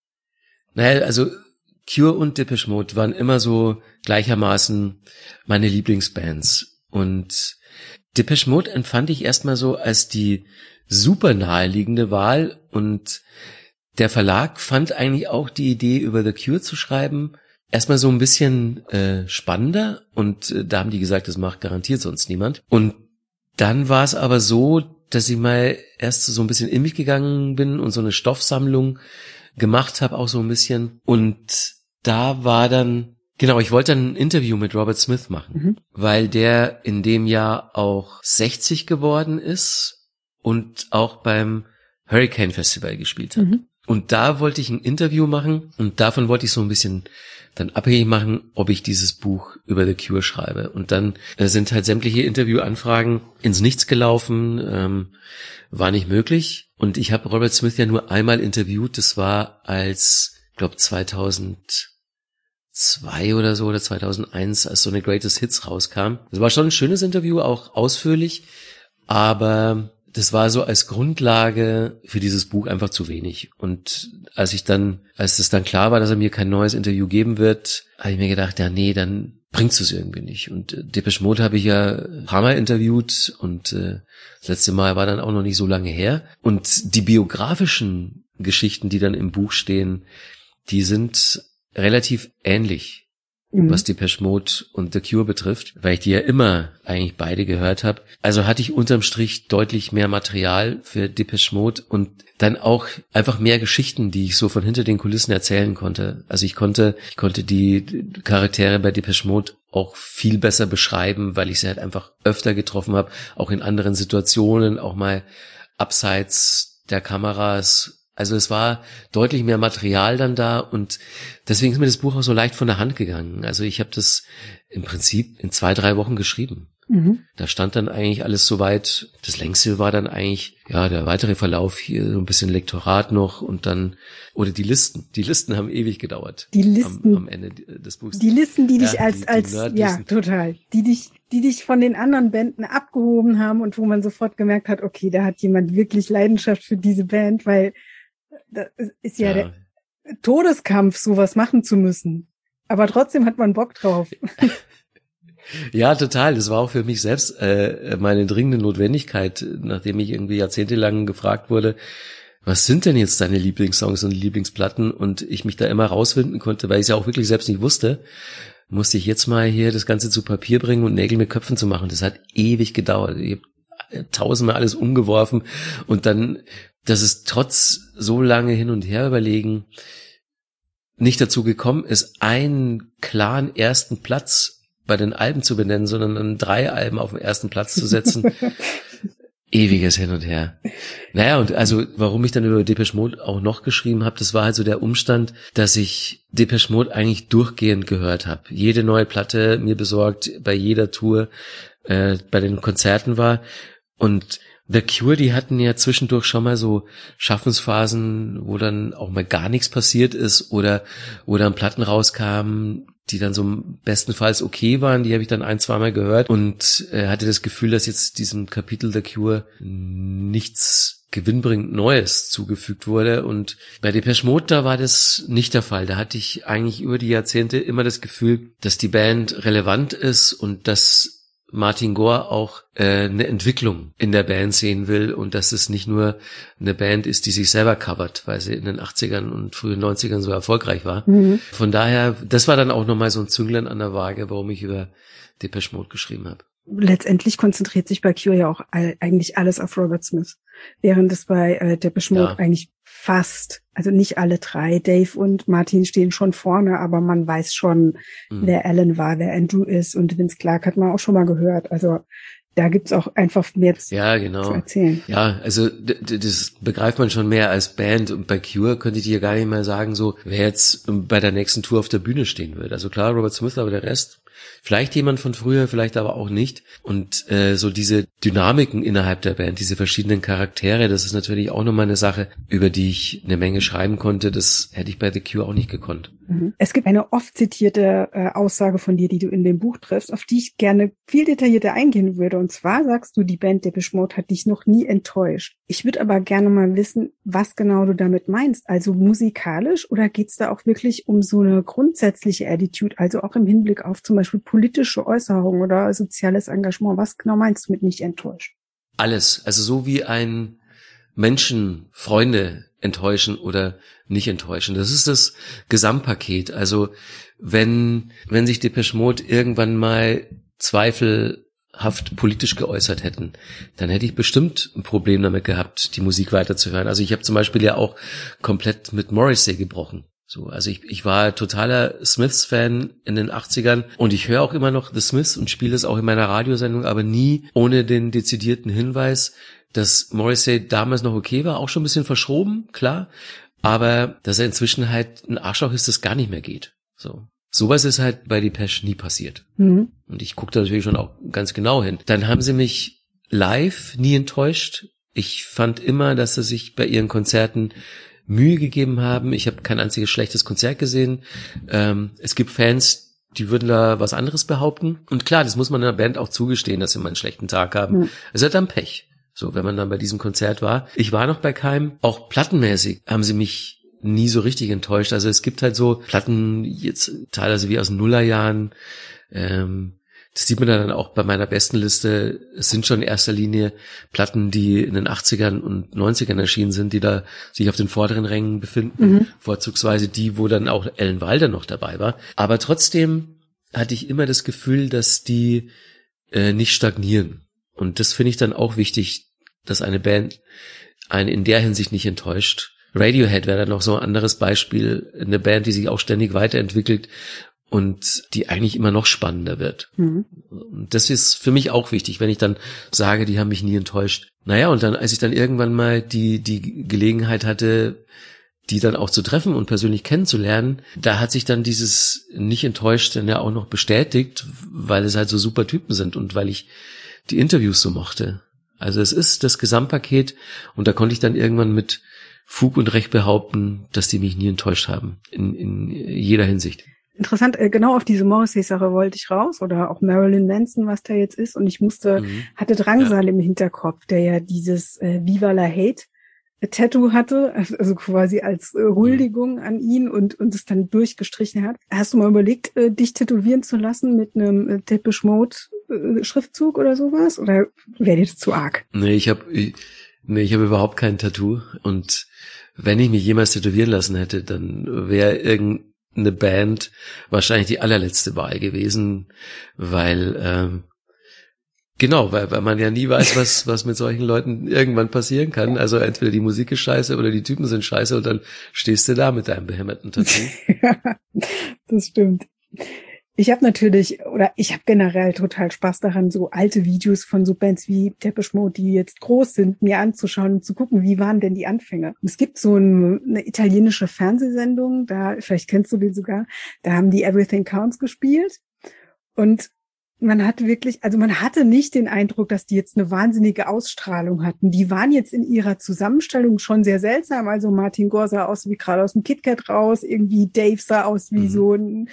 [SPEAKER 1] naja, also Cure und Depeche Mode waren immer so gleichermaßen meine Lieblingsbands. Und Depeche Mode empfand ich erstmal so als die super naheliegende Wahl und der Verlag fand eigentlich auch die Idee, über The Cure zu schreiben, erstmal so ein bisschen äh, spannender und äh, da haben die gesagt, das macht garantiert sonst niemand. Und dann war es aber so, dass ich mal erst so ein bisschen in mich gegangen bin und so eine Stoffsammlung gemacht habe, auch so ein bisschen. Und da war dann, genau, ich wollte dann ein Interview mit Robert Smith machen, mhm. weil der in dem Jahr auch sechzig geworden ist und auch beim Hurricane Festival gespielt hat. Mhm. Und da wollte ich ein Interview machen und davon wollte ich so ein bisschen dann abhängig machen, ob ich dieses Buch über The Cure schreibe. Und dann äh, sind halt sämtliche Interviewanfragen ins Nichts gelaufen, ähm, war nicht möglich. Und ich habe Robert Smith ja nur einmal interviewt, das war als, ich glaube zweitausendzwei oder so oder zweitausendeins, als so eine Greatest Hits rauskam. Das war schon ein schönes Interview, auch ausführlich, aber das war so als Grundlage für dieses Buch einfach zu wenig. Und als ich dann, als es dann klar war, dass er mir kein neues Interview geben wird, habe ich mir gedacht, ja nee, dann bringst du es irgendwie nicht. Und äh, Depeche Mode habe ich ja ein paar Mal interviewt und äh, das letzte Mal war dann auch noch nicht so lange her. Und die biografischen Geschichten, die dann im Buch stehen, die sind relativ ähnlich, mhm. was Depeche Mode und The Cure betrifft, weil ich die ja immer eigentlich beide gehört habe. Also hatte ich unterm Strich deutlich mehr Material für Depeche Mode und dann auch einfach mehr Geschichten, die ich so von hinter den Kulissen erzählen konnte. Also ich konnte, ich konnte die Charaktere bei Depeche Mode auch viel besser beschreiben, weil ich sie halt einfach öfter getroffen habe, auch in anderen Situationen, auch mal abseits der Kameras. Also es war deutlich mehr Material dann da und deswegen ist mir das Buch auch so leicht von der Hand gegangen. Also ich habe das im Prinzip in zwei, drei Wochen geschrieben. Mhm. Da stand dann eigentlich alles soweit. Das längste war dann eigentlich, ja, der weitere Verlauf hier, so ein bisschen Lektorat noch und dann, oder die Listen. Die Listen haben ewig gedauert.
[SPEAKER 2] Die Listen.
[SPEAKER 1] Am, am Ende des Buchs.
[SPEAKER 2] Die Listen, die dich ja, als, die, als, die ja, total. Die dich, die dich von den anderen Bänden abgehoben haben und wo man sofort gemerkt hat, okay, da hat jemand wirklich Leidenschaft für diese Band, weil das ist ja, ja der Todeskampf, sowas machen zu müssen. Aber trotzdem hat man Bock drauf.
[SPEAKER 1] Ja, total. Das war auch für mich selbst äh, meine dringende Notwendigkeit, nachdem ich irgendwie jahrzehntelang gefragt wurde, was sind denn jetzt deine Lieblingssongs und Lieblingsplatten? Und ich mich da immer rausfinden konnte, weil ich es ja auch wirklich selbst nicht wusste, musste ich jetzt mal hier das Ganze zu Papier bringen und Nägel mit Köpfen zu machen. Das hat ewig gedauert. Ich habe tausendmal alles umgeworfen und dann, dass es trotz so lange hin und her überlegen nicht dazu gekommen ist, einen klaren ersten Platz bei den Alben zu benennen, sondern dann drei Alben auf den ersten Platz zu setzen. Ewiges Hin und Her. Naja, und also warum ich dann über Depeche Mode auch noch geschrieben habe, das war halt so der Umstand, dass ich Depeche Mode eigentlich durchgehend gehört habe. Jede neue Platte mir besorgt, bei jeder Tour, äh, bei den Konzerten war. Und The Cure, die hatten ja zwischendurch schon mal so Schaffensphasen, wo dann auch mal gar nichts passiert ist oder wo dann Platten rauskamen, die dann so bestenfalls okay waren, die habe ich dann ein, zweimal gehört und äh, hatte das Gefühl, dass jetzt diesem Kapitel The Cure nichts gewinnbringend Neues zugefügt wurde und bei Depeche Mode, da war das nicht der Fall. Da hatte ich eigentlich über die Jahrzehnte immer das Gefühl, dass die Band relevant ist und dass Martin Gore auch äh, eine Entwicklung in der Band sehen will und dass es nicht nur eine Band ist, die sich selber covert, weil sie in den achtzigern und frühen neunzigern so erfolgreich war. Mhm. Von daher, das war dann auch nochmal so ein Zünglein an der Waage, warum ich über Depeche Mode geschrieben habe.
[SPEAKER 2] Letztendlich konzentriert sich bei Cure ja auch all, eigentlich alles auf Robert Smith, während es bei äh, Depeche Mode ja. eigentlich fast, also nicht alle drei, Dave und Martin stehen schon vorne, aber man weiß schon, mhm. wer Alan war, wer Andrew ist und Vince Clarke hat man auch schon mal gehört. Also da gibt's auch einfach mehr zu,
[SPEAKER 1] ja, genau.
[SPEAKER 2] zu erzählen.
[SPEAKER 1] Ja, also d- d- das begreift man schon mehr als Band und bei Cure könnte ich dir gar nicht mehr sagen, so wer jetzt bei der nächsten Tour auf der Bühne stehen wird. Also klar, Robert Smith, aber der Rest, vielleicht jemand von früher, vielleicht aber auch nicht. Und äh, so diese Dynamiken innerhalb der Band, diese verschiedenen Charaktere, das ist natürlich auch nochmal eine Sache, über die ich eine Menge schreiben konnte. Das hätte ich bei The Cure auch nicht gekonnt.
[SPEAKER 2] Es gibt eine oft zitierte äh, Aussage von dir, die du in dem Buch triffst, auf die ich gerne viel detaillierter eingehen würde. Und zwar sagst du, die Band Depeche Mode hat dich noch nie enttäuscht. Ich würde aber gerne mal wissen, was genau du damit meinst. Also musikalisch oder geht's da auch wirklich um so eine grundsätzliche Attitude, also auch im Hinblick auf zum Beispiel politische Äußerungen oder soziales Engagement? Was genau meinst du mit nicht enttäuscht?
[SPEAKER 1] Alles. Also so wie ein Menschen, Freunde enttäuschen oder nicht enttäuschen. Das ist das Gesamtpaket. Also wenn wenn sich Depeche Mode irgendwann mal zweifelhaft politisch geäußert hätten, dann hätte ich bestimmt ein Problem damit gehabt, die Musik weiterzuhören. Also ich habe zum Beispiel ja auch komplett mit Morrissey gebrochen. So, also ich ich war totaler Smiths-Fan in den achtzigern und ich höre auch immer noch The Smiths und spiele es auch in meiner Radiosendung, aber nie ohne den dezidierten Hinweis, dass Morrissey damals noch okay war, auch schon ein bisschen verschroben, klar, aber dass er inzwischen halt ein Arschloch ist, das gar nicht mehr geht. So, sowas ist halt bei Depeche nie passiert. Mhm. Und ich gucke da natürlich schon auch ganz genau hin. Dann haben sie mich live nie enttäuscht. Ich fand immer, dass sie sich bei ihren Konzerten Mühe gegeben haben. Ich habe kein einziges schlechtes Konzert gesehen. Ähm, es gibt Fans, die würden da was anderes behaupten. Und klar, das muss man in der Band auch zugestehen, dass sie mal einen schlechten Tag haben. Mhm. Es hat dann Pech. So, wenn man dann bei diesem Konzert war. Ich war noch bei keinem. Auch plattenmäßig haben sie mich nie so richtig enttäuscht. Also es gibt halt so Platten jetzt teilweise wie aus den Nullerjahren. Ähm, das sieht man dann auch bei meiner besten Liste. Es sind schon in erster Linie Platten, die in den achtzigern und neunzigern erschienen sind, die da sich auf den vorderen Rängen befinden. Mhm. Vorzugsweise die, wo dann auch Ellen Wilder noch dabei war. Aber trotzdem hatte ich immer das Gefühl, dass die äh, nicht stagnieren. Und das finde ich dann auch wichtig, dass eine Band einen in der Hinsicht nicht enttäuscht. Radiohead wäre dann noch so ein anderes Beispiel, eine Band, die sich auch ständig weiterentwickelt und die eigentlich immer noch spannender wird. Mhm. Und das ist für mich auch wichtig, wenn ich dann sage, die haben mich nie enttäuscht. Naja, und dann, als ich dann irgendwann mal die die Gelegenheit hatte, die dann auch zu treffen und persönlich kennenzulernen, da hat sich dann dieses nicht enttäuscht dann ja auch noch bestätigt, weil es halt so super Typen sind und weil ich die Interviews so mochte. Also es ist das Gesamtpaket und da konnte ich dann irgendwann mit Fug und Recht behaupten, dass die mich nie enttäuscht haben, in, in jeder Hinsicht.
[SPEAKER 2] Interessant, genau auf diese Morrissey-Sache wollte ich raus oder auch Marilyn Manson, was da jetzt ist und ich musste, mhm. hatte Drangsal ja. im Hinterkopf, der ja dieses äh, Viva la Hate Tattoo hatte, also quasi als äh, Huldigung mhm. an ihn und und es dann durchgestrichen hat. Hast du mal überlegt, äh, dich tätowieren zu lassen mit einem äh, Depeche Mode äh, Schriftzug oder sowas? Oder wäre dir das zu arg?
[SPEAKER 1] Nee, ich habe ich, nee, ich habe überhaupt kein Tattoo und wenn ich mich jemals tätowieren lassen hätte, dann wäre irgendeine Band wahrscheinlich die allerletzte Wahl gewesen, weil ähm, Genau, weil, weil man ja nie weiß, was was mit solchen Leuten irgendwann passieren kann. Also entweder die Musik ist scheiße oder die Typen sind scheiße und dann stehst du da mit deinem behämmerten Tattoo.
[SPEAKER 2] Ja, das stimmt. Ich habe natürlich, oder ich habe generell total Spaß daran, so alte Videos von so Bands wie Depeche Mode, die jetzt groß sind, mir anzuschauen und zu gucken, wie waren denn die Anfänge. Und es gibt so eine, eine italienische Fernsehsendung, da vielleicht kennst du die sogar, da haben die Everything Counts gespielt und man hat wirklich, also man hatte nicht den Eindruck, dass die jetzt eine wahnsinnige Ausstrahlung hatten. Die waren jetzt in ihrer Zusammenstellung schon sehr seltsam. Also Martin Gore sah aus wie gerade aus dem KitKat raus. Irgendwie Dave sah aus wie mhm. so ein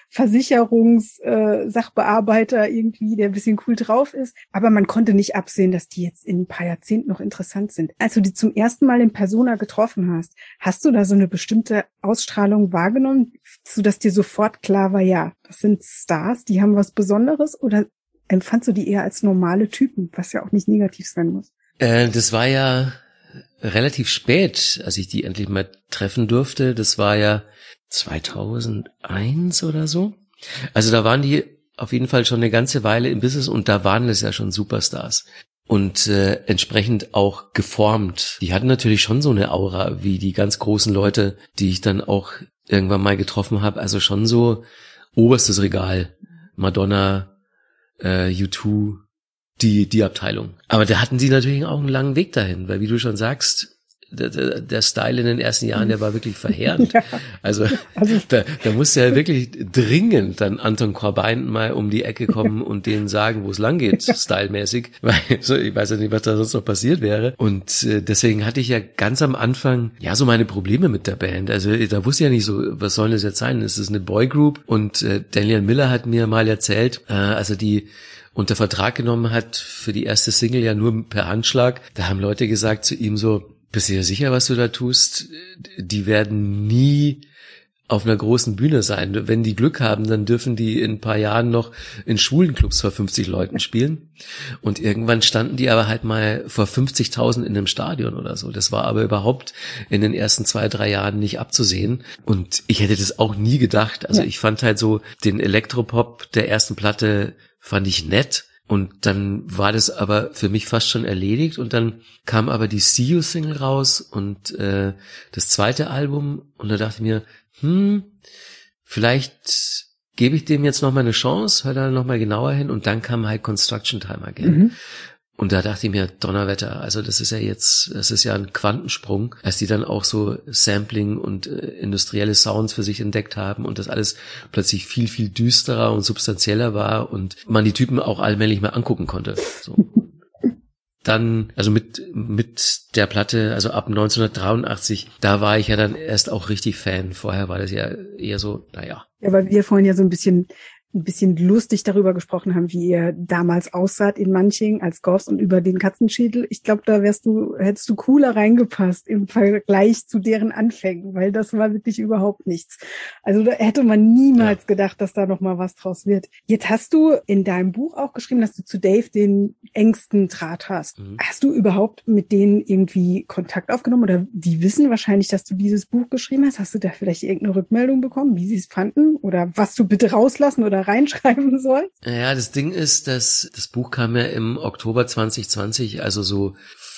[SPEAKER 2] Versicherungssachbearbeiter äh, irgendwie, der ein bisschen cool drauf ist. Aber man konnte nicht absehen, dass die jetzt in ein paar Jahrzehnten noch interessant sind. Als du die zum ersten Mal in Persona getroffen hast, hast du da so eine bestimmte Ausstrahlung wahrgenommen, sodass dir sofort klar war, ja, das sind Stars, die haben was Besonderes, oder empfandst du die eher als normale Typen, was ja auch nicht negativ sein muss?
[SPEAKER 1] Äh, das war ja relativ spät, als ich die endlich mal treffen durfte. Das war ja zweitausendeins oder so. Also da waren die auf jeden Fall schon eine ganze Weile im Business und da waren es ja schon Superstars. Und äh, entsprechend auch geformt. Die hatten natürlich schon so eine Aura wie die ganz großen Leute, die ich dann auch irgendwann mal getroffen habe. Also schon so oberstes Regal. Madonna, äh, U zwei, die die Abteilung. Aber da hatten sie natürlich auch einen langen Weg dahin, weil wie du schon sagst, der, der, der Style in den ersten Jahren, der war wirklich verheerend. Ja. Also, also da, da musste ja wirklich dringend dann Anton Corbijn mal um die Ecke kommen und denen sagen, wo es lang geht, stylmäßig. Weil so, ich weiß ja nicht, was da sonst noch passiert wäre. Und äh, deswegen hatte ich ja ganz am Anfang ja so meine Probleme mit der Band. Also da wusste ich ja nicht so, was soll das jetzt sein? Es ist eine Boygroup und äh, Daniel Miller hat mir mal erzählt, äh, als er die unter Vertrag genommen hat für die erste Single ja nur per Handschlag, da haben Leute gesagt zu ihm so, bist du dir sicher, was du da tust? Die werden nie auf einer großen Bühne sein. Wenn die Glück haben, dann dürfen die in ein paar Jahren noch in schwulen Clubs vor fünfzig Leuten spielen. Und irgendwann standen die aber halt mal vor fünfzigtausend in einem Stadion oder so. Das war aber überhaupt in den ersten zwei, drei Jahren nicht abzusehen. Und ich hätte das auch nie gedacht. Also ich fand halt so den Elektropop der ersten Platte fand ich nett. Und dann war das aber für mich fast schon erledigt. Und dann kam aber die See You Single raus und äh, das zweite Album. Und da dachte ich mir, hm, vielleicht gebe ich dem jetzt noch mal eine Chance, hör da noch mal genauer hin. Und dann kam halt Construction Time Again. Mhm. Und da dachte ich mir, Donnerwetter, also das ist ja jetzt, das ist ja ein Quantensprung, als die dann auch so Sampling und äh, industrielle Sounds für sich entdeckt haben und das alles plötzlich viel, viel düsterer und substanzieller war und man die Typen auch allmählich mehr angucken konnte. So. Dann, also mit mit der Platte, also ab neunzehnhundertdreiundachtzig, da war ich ja dann erst auch richtig Fan. Vorher war das ja eher so, naja.
[SPEAKER 2] Ja, weil wir vorhin ja so ein bisschen ein bisschen lustig darüber gesprochen haben, wie ihr damals aussaht in Manching als Goths und über den Katzenschädel. Ich glaube, da wärst du, hättest du cooler reingepasst im Vergleich zu deren Anfängen, weil das war wirklich überhaupt nichts. Also da hätte man niemals ja. gedacht, dass da noch mal was draus wird. Jetzt hast du in deinem Buch auch geschrieben, dass du zu Dave den engsten Draht hast. Mhm. Hast du überhaupt mit denen irgendwie Kontakt aufgenommen oder die wissen wahrscheinlich, dass du dieses Buch geschrieben hast? Hast du da vielleicht irgendeine Rückmeldung bekommen, wie sie es fanden oder was du bitte rauslassen oder reinschreiben soll?
[SPEAKER 1] Ja, das Ding ist, dass das Buch kam ja im Oktober zwanzig zwanzig, also so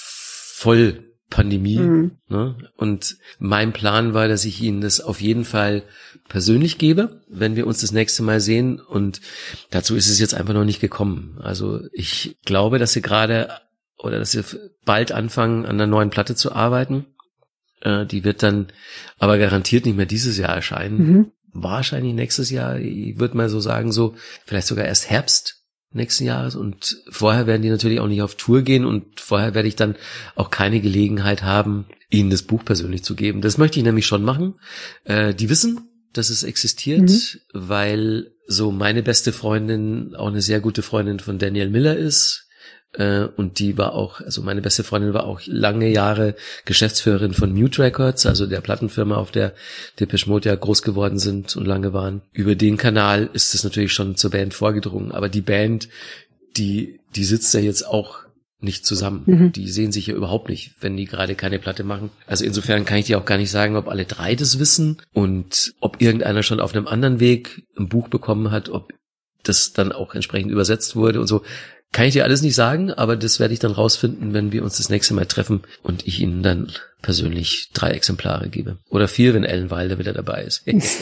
[SPEAKER 1] voll Pandemie. Mhm. Ne? Und mein Plan war, dass ich Ihnen das auf jeden Fall persönlich gebe, wenn wir uns das nächste Mal sehen. Und dazu ist es jetzt einfach noch nicht gekommen. Also ich glaube, dass Sie gerade oder dass Sie bald anfangen, an einer neuen Platte zu arbeiten. Äh, die wird dann aber garantiert nicht mehr dieses Jahr erscheinen. Mhm. Wahrscheinlich nächstes Jahr, ich würde mal so sagen, so vielleicht sogar erst Herbst nächsten Jahres und vorher werden die natürlich auch nicht auf Tour gehen und vorher werde ich dann auch keine Gelegenheit haben, ihnen das Buch persönlich zu geben. Das möchte ich nämlich schon machen. Äh, die wissen, dass es existiert, mhm. weil so meine beste Freundin auch eine sehr gute Freundin von Daniel Miller ist. Und die war auch, also meine beste Freundin war auch lange Jahre Geschäftsführerin von Mute Records, also der Plattenfirma, auf der Depeche Mode ja groß geworden sind und lange waren. Über den Kanal ist es natürlich schon zur Band vorgedrungen, aber die Band, die die sitzt ja jetzt auch nicht zusammen. Mhm. Die sehen sich ja überhaupt nicht, wenn die gerade keine Platte machen. Also insofern kann ich dir auch gar nicht sagen, ob alle drei das wissen und ob irgendeiner schon auf einem anderen Weg ein Buch bekommen hat, ob das dann auch entsprechend übersetzt wurde und so. Kann ich dir alles nicht sagen, aber das werde ich dann rausfinden, wenn wir uns das nächste Mal treffen und ich Ihnen dann persönlich drei Exemplare gebe. Oder vier, wenn Ellen Wilder wieder dabei ist.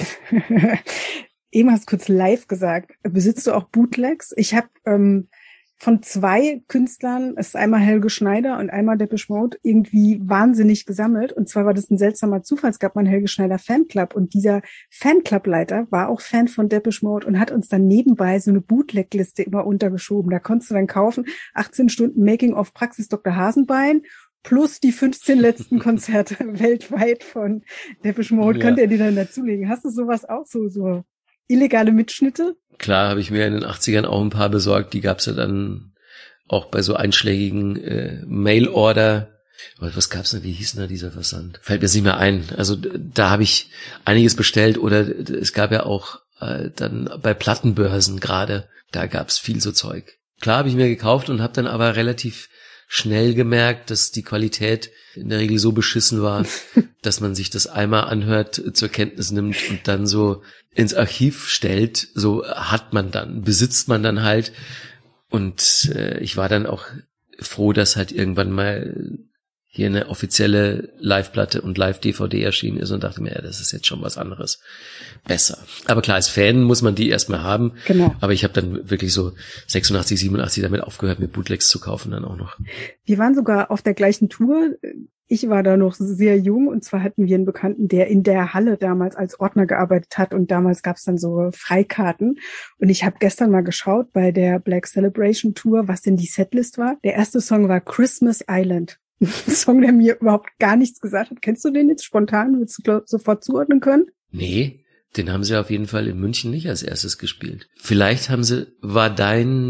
[SPEAKER 2] Eben hast du kurz live gesagt, besitzt du auch Bootlegs? Ich habe ähm, von zwei Künstlern, es ist einmal Helge Schneider und einmal Depeche Mode, irgendwie wahnsinnig gesammelt. Und zwar war das ein seltsamer Zufall. Es gab mal einen Helge Schneider Fanclub und dieser Fanclubleiter war auch Fan von Depeche Mode und hat uns dann nebenbei so eine Bootleg-Liste immer untergeschoben. Da konntest du dann kaufen, achtzehn Stunden Making-of Praxis Doktor Hasenbein plus die fünfzehn letzten Konzerte weltweit von Depeche Mode. Ja. Könnt ihr die dann dazulegen? Hast du sowas auch, so so illegale Mitschnitte?
[SPEAKER 1] Klar, habe ich mir in den achtzigern auch ein paar besorgt. Die gab's ja dann auch bei so einschlägigen äh, Mail-Order. Was gab's denn? Wie hieß denn da dieser Versand? Fällt mir nicht mehr ein. Also da habe ich einiges bestellt. Oder es gab ja auch äh, dann bei Plattenbörsen gerade, da gab's viel so Zeug. Klar habe ich mir gekauft und habe dann aber relativ schnell gemerkt, dass die Qualität in der Regel so beschissen war, dass man sich das einmal anhört, zur Kenntnis nimmt und dann so ins Archiv stellt. So hat man dann, besitzt man dann halt. Und äh, ich war dann auch froh, dass halt irgendwann mal hier eine offizielle Live-Platte und Live-D V D erschienen ist und dachte mir, ja, das ist jetzt schon was anderes. Besser. Aber klar, als Fan muss man die erstmal haben.
[SPEAKER 2] Genau.
[SPEAKER 1] Aber ich habe dann wirklich so sechsundachtzig, siebenundachtzig damit aufgehört, mir Bootlegs zu kaufen dann auch noch.
[SPEAKER 2] Wir waren sogar auf der gleichen Tour. Ich war da noch sehr jung und zwar hatten wir einen Bekannten, der in der Halle damals als Ordner gearbeitet hat und damals gab es dann so Freikarten und ich habe gestern mal geschaut bei der Black Celebration Tour, was denn die Setlist war. Der erste Song war Christmas Island. Ein Song, der mir überhaupt gar nichts gesagt hat. Kennst du den jetzt spontan? Willst du glaub, sofort zuordnen können?
[SPEAKER 1] Nee, den haben sie auf jeden Fall in München nicht als erstes gespielt. Vielleicht haben sie, war dein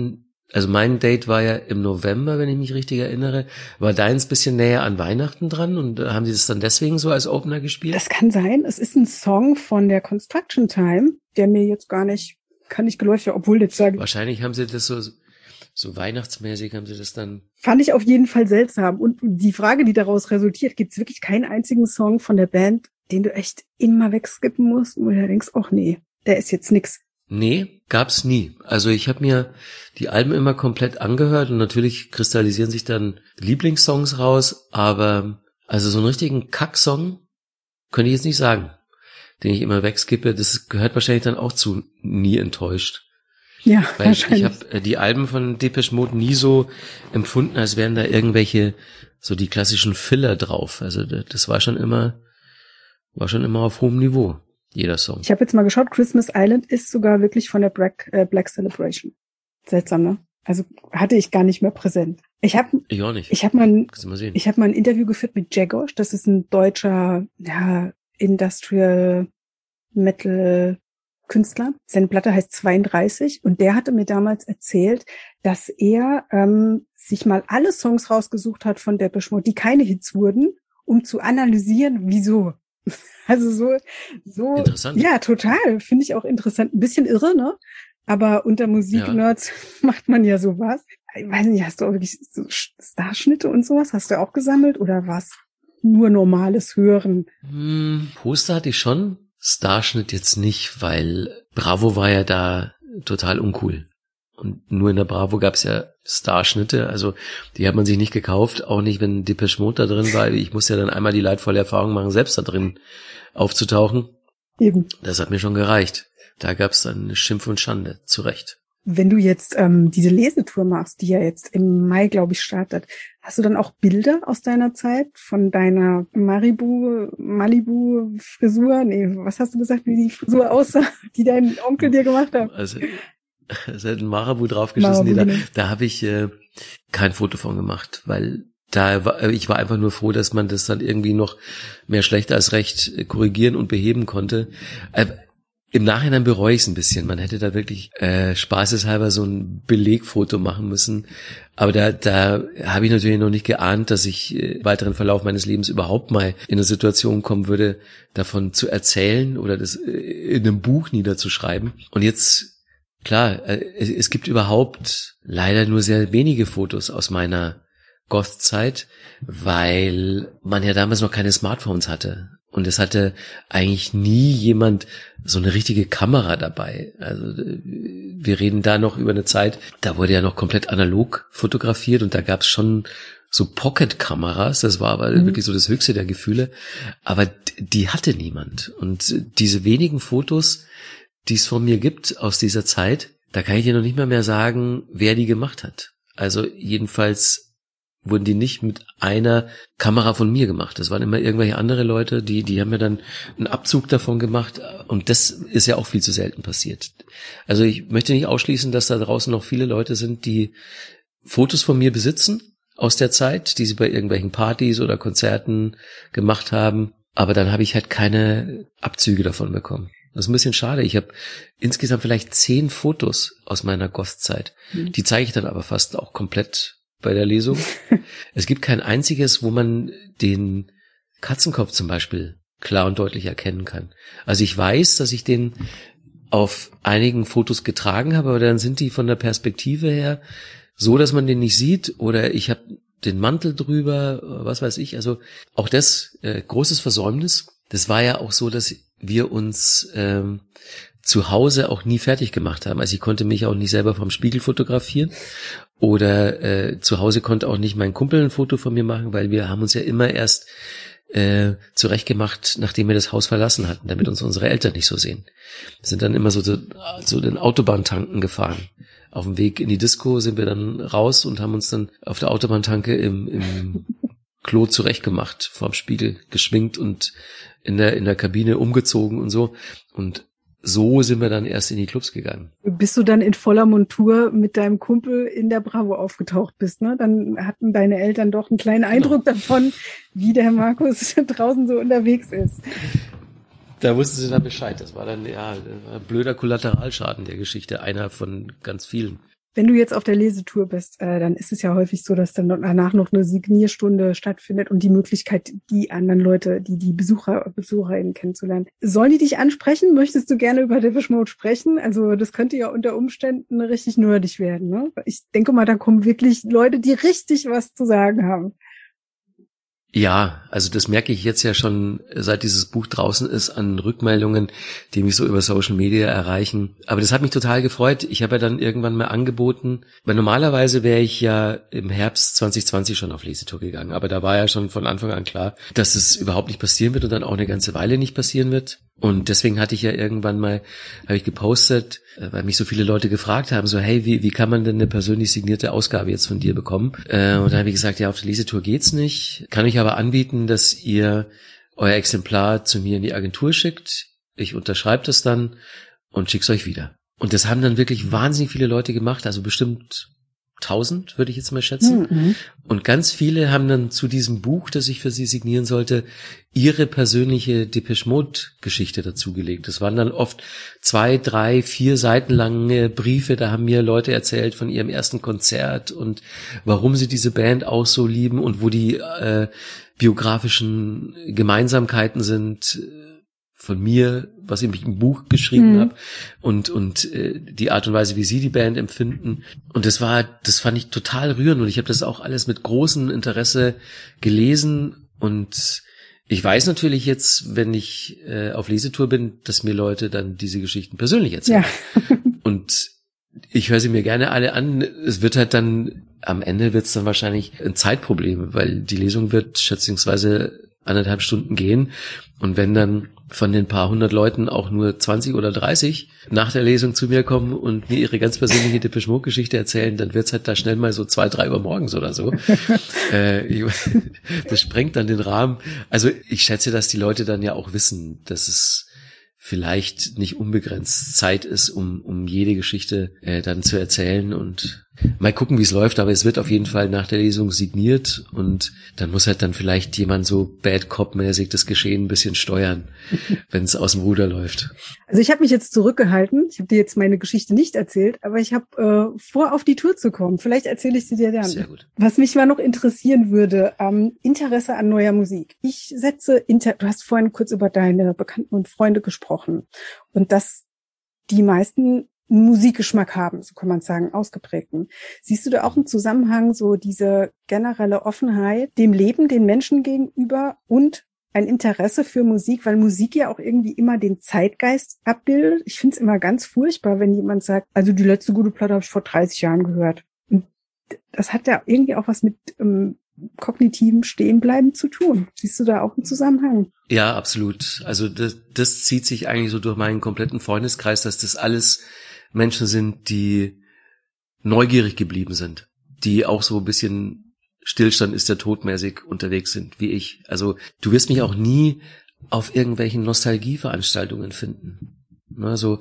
[SPEAKER 1] also mein Date war ja im November, wenn ich mich richtig erinnere. War deins ein bisschen näher an Weihnachten dran und haben die das dann deswegen so als Opener gespielt?
[SPEAKER 2] Das kann sein. Es ist ein Song von der Construction Time, der mir jetzt gar nicht, kann nicht geläufig, obwohl jetzt sagen.
[SPEAKER 1] Wahrscheinlich haben sie das so, so weihnachtsmäßig haben sie das dann.
[SPEAKER 2] Fand ich auf jeden Fall seltsam. Und die Frage, die daraus resultiert, gibt es wirklich keinen einzigen Song von der Band, den du echt immer wegskippen musst, wo du denkst, ach nee, der ist jetzt nix.
[SPEAKER 1] Nee, gab's nie. Also ich habe mir die Alben immer komplett angehört und natürlich kristallisieren sich dann Lieblingssongs raus, aber also so einen richtigen Kacksong könnte ich jetzt nicht sagen, den ich immer wegskippe. Das gehört wahrscheinlich dann auch zu nie enttäuscht.
[SPEAKER 2] Ja,
[SPEAKER 1] weil
[SPEAKER 2] wahrscheinlich.
[SPEAKER 1] Ich habe die Alben von Depeche Mode nie so empfunden, als wären da irgendwelche so die klassischen Filler drauf. Also das war schon immer war schon immer auf hohem Niveau. Jeder Song.
[SPEAKER 2] Ich habe jetzt mal geschaut, Christmas Island ist sogar wirklich von der Black, äh, Black Celebration. Seltsam, ne? Also hatte ich gar nicht mehr präsent. Ich habe
[SPEAKER 1] ich auch nicht.
[SPEAKER 2] Ich habe mal, ein,
[SPEAKER 1] mal sehen.
[SPEAKER 2] ich habe mal ein Interview geführt mit Jagosh. Das ist ein deutscher, ja, Industrial Metal Künstler. Seine Platte heißt zweiunddreißig und der hatte mir damals erzählt, dass er ähm, sich mal alle Songs rausgesucht hat von Depeche Mode, die keine Hits wurden, um zu analysieren, wieso. Also so, so,
[SPEAKER 1] interessant.
[SPEAKER 2] Ja, total. Finde ich auch interessant. Ein bisschen irre, ne? Aber unter Musiknerds ja. macht man ja sowas. Ich weiß nicht, hast du auch wirklich so Starschnitte und sowas? Hast du auch gesammelt oder was? Nur normales Hören?
[SPEAKER 1] Hm, Poster hatte ich schon. Starschnitt jetzt nicht, weil Bravo war ja da total uncool. Und nur in der Bravo gab's ja Starschnitte, also die hat man sich nicht gekauft, auch nicht, wenn Depeche Mode da drin war. Ich musste ja dann einmal die leidvolle Erfahrung machen, selbst da drin aufzutauchen.
[SPEAKER 2] Eben.
[SPEAKER 1] Das hat mir schon gereicht. Da gab's dann Schimpf und Schande, zu Recht.
[SPEAKER 2] Wenn du jetzt ähm, diese Lesetour machst, die ja jetzt im Mai, glaube ich, startet, hast du dann auch Bilder aus deiner Zeit von deiner Maribu, Malibu-Frisur? Nee, was hast du gesagt, wie die Frisur aussah, die dein Onkel dir gemacht hat?
[SPEAKER 1] Also es hat ein Marabu draufgeschissen.
[SPEAKER 2] Marabu,
[SPEAKER 1] da
[SPEAKER 2] genau.
[SPEAKER 1] da habe ich äh, kein Foto von gemacht, weil da war, ich war einfach nur froh, dass man das dann irgendwie noch mehr schlecht als recht korrigieren und beheben konnte. Äh, Im Nachhinein bereue ich es ein bisschen. Man hätte da wirklich äh, spaßeshalber so ein Belegfoto machen müssen. Aber da, da habe ich natürlich noch nicht geahnt, dass ich äh, im weiteren Verlauf meines Lebens überhaupt mal in eine Situation kommen würde, davon zu erzählen oder das äh, in einem Buch niederzuschreiben. Und jetzt klar, es gibt überhaupt leider nur sehr wenige Fotos aus meiner Goth-Zeit, weil man ja damals noch keine Smartphones hatte. Und es hatte eigentlich nie jemand so eine richtige Kamera dabei. Also wir reden da noch über eine Zeit, da wurde ja noch komplett analog fotografiert und da gab es schon so Pocket-Kameras, das war aber mhm. wirklich so das höchste der Gefühle. Aber die hatte niemand. Und diese wenigen Fotos, die es von mir gibt aus dieser Zeit, da kann ich dir noch nicht mal mehr sagen, wer die gemacht hat. Also jedenfalls wurden die nicht mit einer Kamera von mir gemacht. Das waren immer irgendwelche andere Leute, die die haben ja dann einen Abzug davon gemacht und das ist ja auch viel zu selten passiert. Also ich möchte nicht ausschließen, dass da draußen noch viele Leute sind, die Fotos von mir besitzen aus der Zeit, die sie bei irgendwelchen Partys oder Konzerten gemacht haben, aber dann habe ich halt keine Abzüge davon bekommen. Das ist ein bisschen schade. Ich habe insgesamt vielleicht zehn Fotos aus meiner Goth-Zeit. Mhm. Die zeige ich dann aber fast auch komplett bei der Lesung. Es gibt kein einziges, wo man den Katzenkopf zum Beispiel klar und deutlich erkennen kann. Also ich weiß, dass ich den auf einigen Fotos getragen habe, aber dann sind die von der Perspektive her so, dass man den nicht sieht oder ich habe den Mantel drüber, was weiß ich. Also auch das, äh, großes Versäumnis. Das war ja auch so, dass wir uns ähm, zu Hause auch nie fertig gemacht haben. Also ich konnte mich auch nicht selber vom Spiegel fotografieren oder äh, zu Hause konnte auch nicht mein Kumpel ein Foto von mir machen, weil wir haben uns ja immer erst äh, zurechtgemacht, nachdem wir das Haus verlassen hatten, damit uns unsere Eltern nicht so sehen. Wir sind dann immer so, so, so den Autobahntanken gefahren. Auf dem Weg in die Disco sind wir dann raus und haben uns dann auf der Autobahntanke im, im Klo zurechtgemacht, vorm Spiegel geschminkt und in der in der Kabine umgezogen und so. Und so sind wir dann erst in die Clubs gegangen.
[SPEAKER 2] Bis du dann in voller Montur mit deinem Kumpel in der Bravo aufgetaucht bist, ne? Dann hatten deine Eltern doch einen kleinen Eindruck genau. davon, wie der Markus draußen so unterwegs ist.
[SPEAKER 1] Da wussten sie dann Bescheid. Das war dann ja ein blöder Kollateralschaden der Geschichte, einer von ganz vielen.
[SPEAKER 2] Wenn du jetzt auf der Lesetour bist, äh, dann ist es ja häufig so, dass dann danach noch eine Signierstunde stattfindet und die Möglichkeit, die anderen Leute, die die Besucher, BesucherInnen kennenzulernen. Sollen die dich ansprechen? Möchtest du gerne über Depeche Mode sprechen? Also das könnte ja unter Umständen richtig nerdig werden, ne? Ich denke mal, da kommen wirklich Leute, die richtig was zu sagen haben.
[SPEAKER 1] Ja, also das merke ich jetzt ja schon, seit dieses Buch draußen ist, an Rückmeldungen, die mich so über Social Media erreichen. Aber das hat mich total gefreut. Ich habe ja dann irgendwann mal angeboten, weil normalerweise wäre ich ja im Herbst zwanzig zwanzig schon auf Lesetour gegangen. Aber da war ja schon von Anfang an klar, dass es überhaupt nicht passieren wird und dann auch eine ganze Weile nicht passieren wird. Und deswegen hatte ich ja irgendwann mal, habe ich gepostet, weil mich so viele Leute gefragt haben, so hey, wie wie kann man denn eine persönlich signierte Ausgabe jetzt von dir bekommen? Äh, und dann habe ich gesagt, ja, auf der Lesetour geht's nicht. Kann ich aber anbieten, dass ihr euer Exemplar zu mir in die Agentur schickt. Ich unterschreibe das dann und schick's euch wieder. Und das haben dann wirklich wahnsinnig viele Leute gemacht, also bestimmt tausend, würde ich jetzt mal schätzen. Mhm. Und ganz viele haben dann zu diesem Buch, das ich für sie signieren sollte, ihre persönliche Depeche Mode Geschichte dazugelegt. Das waren dann oft zwei, drei, vier Seiten lange Briefe. Da haben mir Leute erzählt von ihrem ersten Konzert und warum sie diese Band auch so lieben und wo die äh, biografischen Gemeinsamkeiten sind von mir, was ich im Buch geschrieben mhm. habe und und äh, die Art und Weise, wie sie die Band empfinden. Und das war, das fand ich total rührend und ich habe das auch alles mit großem Interesse gelesen. Und ich weiß natürlich jetzt, wenn ich äh, auf Lesetour bin, dass mir Leute dann diese Geschichten persönlich erzählen. Ja. Und ich höre sie mir gerne alle an. Es wird halt dann, am Ende wird es dann wahrscheinlich ein Zeitproblem, weil die Lesung wird schätzungsweise anderthalb Stunden gehen. Und wenn dann von den paar hundert Leuten auch nur zwanzig oder dreißig nach der Lesung zu mir kommen und mir ihre ganz persönliche Depeche Mode Geschichte erzählen, dann wird's halt da schnell mal so zwei, drei Uhr morgens oder so. äh, das sprengt dann den Rahmen. Also ich schätze, dass die Leute dann ja auch wissen, dass es vielleicht nicht unbegrenzt Zeit ist, um um jede Geschichte äh, dann zu erzählen und mal gucken, wie es läuft, aber es wird auf jeden Fall nach der Lesung signiert und dann muss halt dann vielleicht jemand so Bad Cop-mäßig das Geschehen ein bisschen steuern, wenn es aus dem Ruder läuft.
[SPEAKER 2] Also ich habe mich jetzt zurückgehalten, ich habe dir jetzt meine Geschichte nicht erzählt, aber ich habe äh, vor, auf die Tour zu kommen. Vielleicht erzähle ich sie dir dann.
[SPEAKER 1] Sehr gut.
[SPEAKER 2] Was mich mal noch interessieren würde, ähm, Interesse an neuer Musik. Ich setze, Inter du hast vorhin kurz über deine Bekannten und Freunde gesprochen und dass die meisten Musikgeschmack haben, so kann man sagen, ausgeprägten. Siehst du da auch einen Zusammenhang, so diese generelle Offenheit dem Leben, den Menschen gegenüber und ein Interesse für Musik, weil Musik ja auch irgendwie immer den Zeitgeist abbildet? Ich finde es immer ganz furchtbar, wenn jemand sagt, also die letzte gute Platte habe ich vor dreißig Jahren gehört. Und das hat ja irgendwie auch was mit ähm, kognitivem Stehenbleiben zu tun. Siehst du da auch einen Zusammenhang?
[SPEAKER 1] Ja, absolut. Also das, das zieht sich eigentlich so durch meinen kompletten Freundeskreis, dass das alles Menschen sind, die neugierig geblieben sind, die auch so ein bisschen Stillstand ist der todmäßig unterwegs sind, wie ich. Also du wirst mich auch nie auf irgendwelchen Nostalgieveranstaltungen finden. Also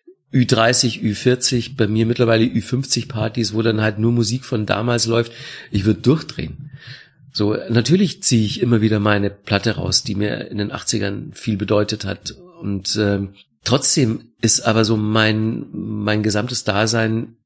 [SPEAKER 1] Ü dreißig, Ü vierzig, bei mir mittlerweile Ü fünfzig Partys, wo dann halt nur Musik von damals läuft. Ich würde durchdrehen. So, natürlich ziehe ich immer wieder meine Platte raus, die mir in den achtzigern viel bedeutet hat und ähm, trotzdem ist aber so mein mein gesamtes Dasein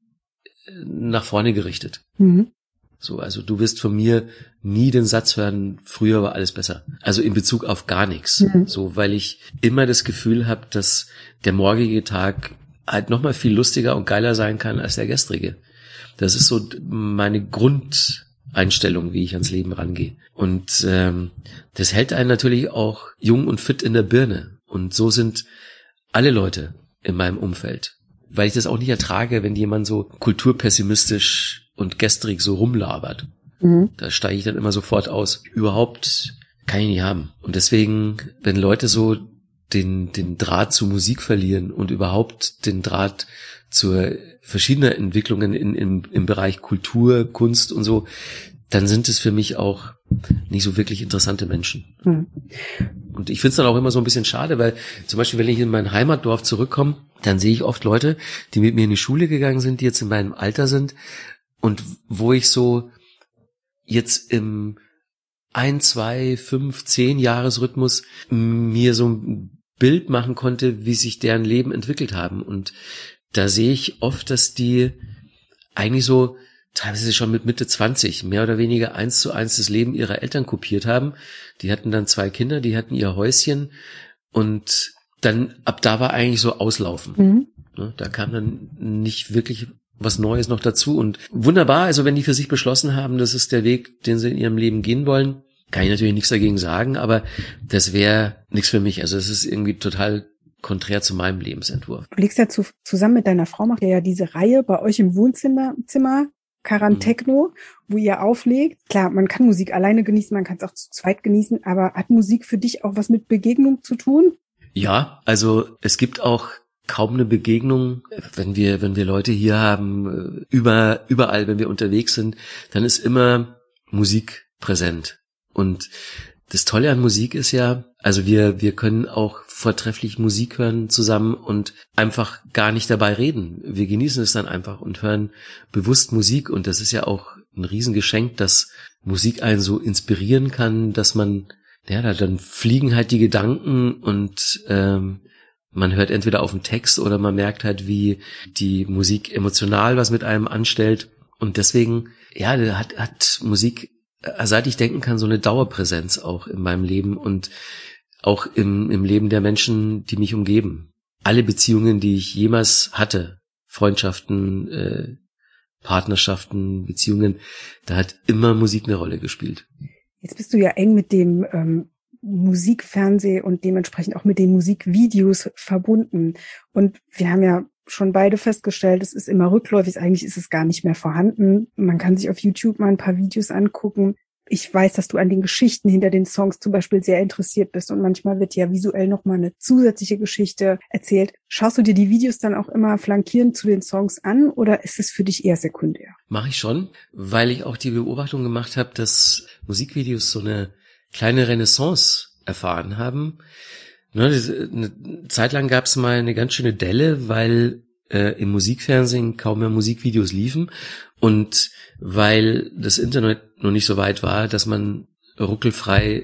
[SPEAKER 1] nach vorne gerichtet. Mhm. So, also du wirst von mir nie den Satz hören, früher war alles besser. Also in Bezug auf gar nichts. Mhm. So, weil ich immer das Gefühl habe, dass der morgige Tag halt nochmal viel lustiger und geiler sein kann als der gestrige. Das ist so meine Grundeinstellung, wie ich ans Leben rangehe. Und ähm, das hält einen natürlich auch jung und fit in der Birne. Und so sind alle Leute in meinem Umfeld, weil ich das auch nicht ertrage, wenn jemand so kulturpessimistisch und gestrig so rumlabert. Mhm. Da steige ich dann immer sofort aus. Überhaupt kann ich nicht haben. Und deswegen, wenn Leute so den den Draht zur Musik verlieren und überhaupt den Draht zur verschiedenen Entwicklungen in, in, im Bereich Kultur, Kunst und so, dann sind es für mich auch nicht so wirklich interessante Menschen. Mhm. Und ich finde es dann auch immer so ein bisschen schade, weil zum Beispiel, wenn ich in mein Heimatdorf zurückkomme, dann sehe ich oft Leute, die mit mir in die Schule gegangen sind, die jetzt in meinem Alter sind und wo ich so jetzt im ein, zwei, fünf, zehn Jahresrhythmus mir so ein Bild machen konnte, wie sich deren Leben entwickelt haben. Und da sehe ich oft, dass die eigentlich so teilweise schon mit Mitte zwanzig mehr oder weniger eins zu eins das Leben ihrer Eltern kopiert haben. Die hatten dann zwei Kinder, die hatten ihr Häuschen und dann ab da war eigentlich so Auslaufen. Mhm. Ne, da kam dann nicht wirklich was Neues noch dazu und wunderbar, also wenn die für sich beschlossen haben, das ist der Weg, den sie in ihrem Leben gehen wollen, kann ich natürlich nichts dagegen sagen, aber das wäre nichts für mich. Also es ist irgendwie total konträr zu meinem Lebensentwurf.
[SPEAKER 2] Du legst ja zu, zusammen mit deiner Frau, macht ihr ja diese Reihe bei euch im Wohnzimmer, Zimmer, Karan Techno, mhm. wo ihr auflegt. Klar, man kann Musik alleine genießen, man kann es auch zu zweit genießen, aber hat Musik für dich auch was mit Begegnung zu tun?
[SPEAKER 1] Ja, also es gibt auch kaum eine Begegnung, wenn wir, wenn wir Leute hier haben, über, überall, wenn wir unterwegs sind, dann ist immer Musik präsent. Und das Tolle an Musik ist ja, also wir, wir können auch vortrefflich Musik hören zusammen und einfach gar nicht dabei reden. Wir genießen es dann einfach und hören bewusst Musik und das ist ja auch ein Riesengeschenk, dass Musik einen so inspirieren kann, dass man, ja, da dann fliegen halt die Gedanken und ähm, man hört entweder auf den Text oder man merkt halt, wie die Musik emotional was mit einem anstellt. Und deswegen, ja, hat, hat Musik, seit ich denken kann, so eine Dauerpräsenz auch in meinem Leben und auch im, im Leben der Menschen, die mich umgeben. Alle Beziehungen, die ich jemals hatte, Freundschaften, äh, Partnerschaften, Beziehungen, da hat immer Musik eine Rolle gespielt.
[SPEAKER 2] Jetzt bist du ja eng mit dem ähm Musikfernseh und dementsprechend auch mit den Musikvideos verbunden. Und wir haben ja schon beide festgestellt, es ist immer rückläufig, eigentlich ist es gar nicht mehr vorhanden. Man kann sich auf YouTube mal ein paar Videos angucken. Ich weiß, dass du an den Geschichten hinter den Songs zum Beispiel sehr interessiert bist und manchmal wird ja visuell nochmal eine zusätzliche Geschichte erzählt. Schaust du dir die Videos dann auch immer flankierend zu den Songs an oder ist es für dich eher sekundär?
[SPEAKER 1] Mache ich schon, weil ich auch die Beobachtung gemacht habe, dass Musikvideos so eine kleine Renaissance erfahren haben. Eine Zeit lang gab es mal eine ganz schöne Delle, weil äh, im Musikfernsehen kaum mehr Musikvideos liefen und weil das Internet noch nicht so weit war, dass man ruckelfrei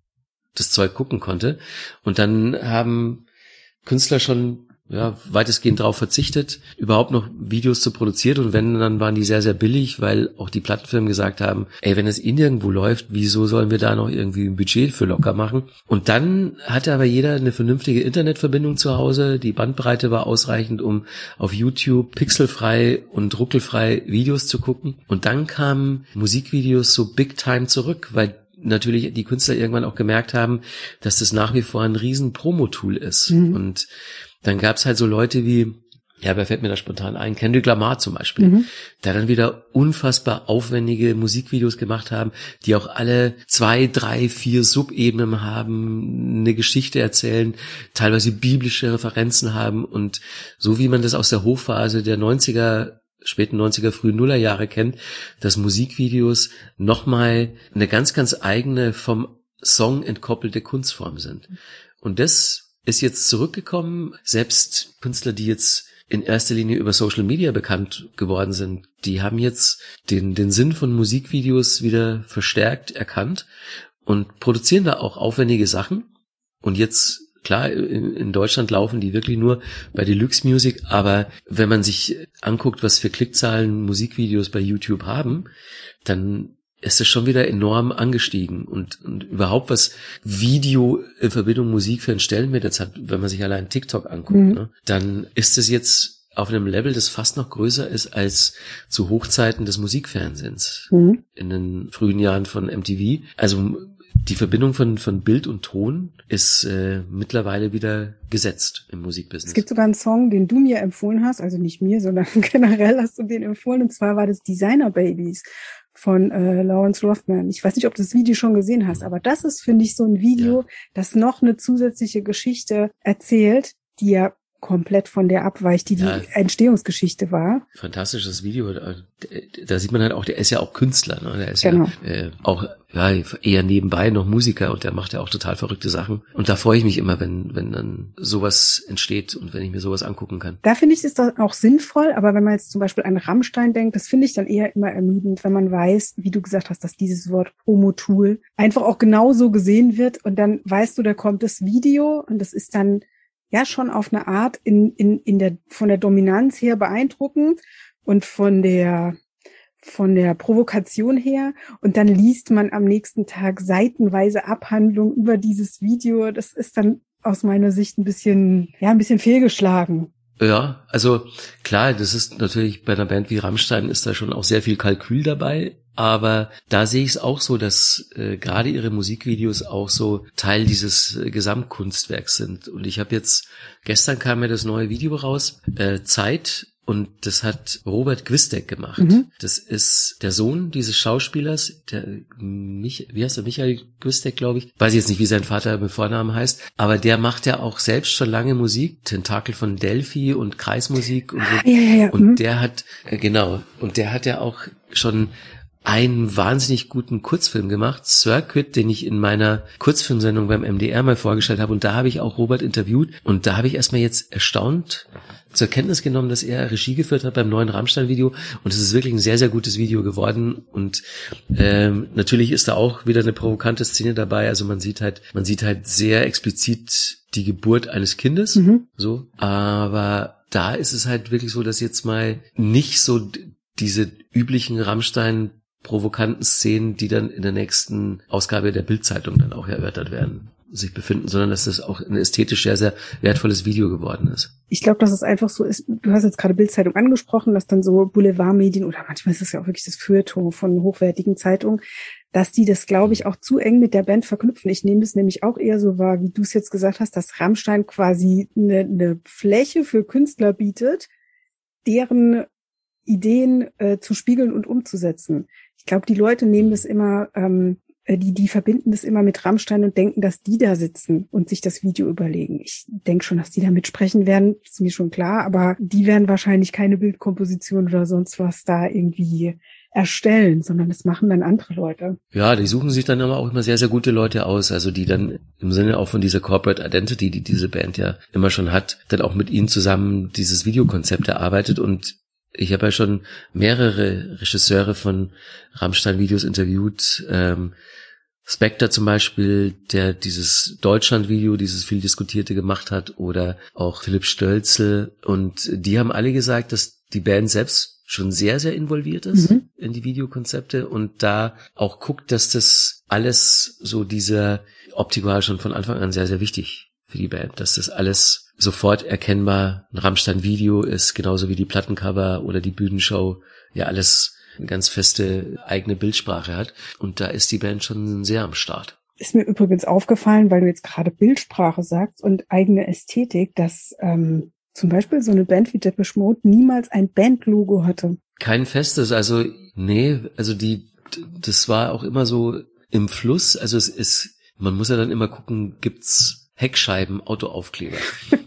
[SPEAKER 1] das Zeug gucken konnte. Und dann haben Künstler schon ja weitestgehend darauf verzichtet, überhaupt noch Videos zu produzieren und wenn, dann waren die sehr, sehr billig, weil auch die Plattenfirmen gesagt haben, ey, wenn es eh nirgendwo läuft, wieso sollen wir da noch irgendwie ein Budget für locker machen? Und dann hatte aber jeder eine vernünftige Internetverbindung zu Hause, die Bandbreite war ausreichend, um auf YouTube pixelfrei und ruckelfrei Videos zu gucken und dann kamen Musikvideos so big time zurück, weil natürlich die Künstler irgendwann auch gemerkt haben, dass das nach wie vor ein riesen Promo-Tool ist mhm. und dann gab's halt so Leute wie, ja, wer fällt mir da spontan ein? Kendrick Lamar zum Beispiel, mhm. der dann wieder unfassbar aufwendige Musikvideos gemacht haben, die auch alle zwei, drei, vier Subebenen haben, eine Geschichte erzählen, teilweise biblische Referenzen haben und so wie man das aus der Hochphase der neunziger, späten neunziger, frühen Nullerjahre kennt, dass Musikvideos nochmal eine ganz, ganz eigene vom Song entkoppelte Kunstform sind. Und das ist jetzt zurückgekommen. Selbst Künstler, die jetzt in erster Linie über Social Media bekannt geworden sind, die haben jetzt den, den Sinn von Musikvideos wieder verstärkt erkannt und produzieren da auch aufwendige Sachen. Und jetzt, klar, in, in Deutschland laufen die wirklich nur bei Deluxe Music, aber wenn man sich anguckt, was für Klickzahlen Musikvideos bei YouTube haben, dann ist es schon wieder enorm angestiegen und, und überhaupt was Video in Verbindung mit Musik für einen Stellenwert jetzt hat, wenn man sich allein TikTok anguckt, mhm. ne, dann ist es jetzt auf einem Level, das fast noch größer ist als zu Hochzeiten des Musikfernsehens mhm. in den frühen Jahren von M T V. Also die Verbindung von von Bild und Ton ist äh, mittlerweile wieder gesetzt im Musikbusiness.
[SPEAKER 2] Es gibt sogar einen Song, den du mir empfohlen hast, also nicht mir, sondern generell hast du den empfohlen, und zwar war das Designer Babies von äh, Lawrence Rothman. Ich weiß nicht, ob du das Video schon gesehen hast, aber das ist, finde ich, so ein Video, ja. das noch eine zusätzliche Geschichte erzählt, die ja komplett von der abweicht, die ja. die Entstehungsgeschichte war.
[SPEAKER 1] Fantastisches Video. Da sieht man halt auch, der ist ja auch Künstler, ne? Der ist
[SPEAKER 2] genau.
[SPEAKER 1] ja äh, auch ja, eher nebenbei noch Musiker und der macht ja auch total verrückte Sachen. Und da freue ich mich immer, wenn wenn dann sowas entsteht und wenn ich mir sowas angucken kann.
[SPEAKER 2] Da finde ich, ist das auch sinnvoll, aber wenn man jetzt zum Beispiel an Rammstein denkt, das finde ich dann eher immer ermüdend, wenn man weiß, wie du gesagt hast, dass dieses Wort Promo-Tool einfach auch genauso gesehen wird und dann weißt du, da kommt das Video und das ist dann ja schon auf eine Art in in in der von der Dominanz her beeindruckend und von der von der Provokation her und dann liest man am nächsten Tag seitenweise Abhandlung über dieses Video. Das ist dann aus meiner Sicht ein bisschen, ja, ein bisschen fehlgeschlagen.
[SPEAKER 1] Ja, also klar, das ist natürlich bei einer Band wie Rammstein ist da schon auch sehr viel Kalkül dabei, aber da sehe ich es auch so, dass äh, gerade ihre Musikvideos auch so Teil dieses äh, Gesamtkunstwerks sind. Und ich habe jetzt, gestern kam mir das neue Video raus, äh, Zeit, und das hat Robert Gwisdek gemacht. Mhm. Das ist der Sohn dieses Schauspielers, der Mich, wie heißt er, Michael Gwisdek, glaube ich. Weiß ich jetzt nicht, wie sein Vater mit Vornamen heißt, aber der macht ja auch selbst schon lange Musik, Tentakel von Delphi und Kreismusik und so.
[SPEAKER 2] Ja, ja, ja.
[SPEAKER 1] Und
[SPEAKER 2] mhm.
[SPEAKER 1] der hat, äh, genau, und der hat ja auch schon einen wahnsinnig guten Kurzfilm gemacht, Circuit, den ich in meiner Kurzfilmsendung beim M D R mal vorgestellt habe, und da habe ich auch Robert interviewt und da habe ich erstmal jetzt erstaunt zur Kenntnis genommen, dass er Regie geführt hat beim neuen Rammstein-Video, und es ist wirklich ein sehr, sehr gutes Video geworden. Und ähm, natürlich ist da auch wieder eine provokante Szene dabei, also man sieht halt, man sieht halt sehr explizit die Geburt eines Kindes, mhm. so, aber da ist es halt wirklich so, dass jetzt mal nicht so diese üblichen Rammstein provokanten Szenen, die dann in der nächsten Ausgabe der Bild-Zeitung dann auch erörtert werden, sich befinden, sondern dass das auch ein ästhetisch sehr, sehr wertvolles Video geworden ist.
[SPEAKER 2] Ich glaube, dass es einfach so ist, du hast jetzt gerade Bild-Zeitung angesprochen, dass dann so Boulevardmedien oder manchmal ist es ja auch wirklich das Feuilleton von hochwertigen Zeitungen, dass die das, glaube ich, auch zu eng mit der Band verknüpfen. Ich nehme das nämlich auch eher so wahr, wie du es jetzt gesagt hast, dass Rammstein quasi eine, eine Fläche für Künstler bietet, deren Ideen äh, zu spiegeln und umzusetzen. Ich glaube, die Leute nehmen das immer, ähm, die die verbinden das immer mit Rammstein und denken, dass die da sitzen und sich das Video überlegen. Ich denke schon, dass die da mitsprechen werden, ist mir schon klar, aber die werden wahrscheinlich keine Bildkomposition oder sonst was da irgendwie erstellen, sondern das machen dann andere Leute.
[SPEAKER 1] Ja, die suchen sich dann aber auch immer sehr, sehr gute Leute aus, also die dann im Sinne auch von dieser Corporate Identity, die diese Band ja immer schon hat, dann auch mit ihnen zusammen dieses Videokonzept erarbeitet. Und ich habe ja schon mehrere Regisseure von Rammstein-Videos interviewt, ähm, Spectre zum Beispiel, der dieses Deutschland-Video, dieses viel diskutierte gemacht hat, oder auch Philipp Stölzel, und die haben alle gesagt, dass die Band selbst schon sehr, sehr involviert ist mhm. in die Videokonzepte und da auch guckt, dass das alles so, dieser Optik war schon von Anfang an sehr, sehr wichtig für die Band, dass das alles sofort erkennbar ein Rammstein-Video ist, genauso wie die Plattencover oder die Bühnenshow, ja alles eine ganz feste eigene Bildsprache hat. Und da ist die Band schon sehr am Start.
[SPEAKER 2] Ist mir übrigens aufgefallen, weil du jetzt gerade Bildsprache sagst und eigene Ästhetik, dass ähm, zum Beispiel so eine Band wie Depeche Mode niemals ein Bandlogo hatte.
[SPEAKER 1] Kein festes, also nee, also die, das war auch immer so im Fluss. Also es ist, man muss ja dann immer gucken, gibt's Heckscheiben, Autoaufkleber.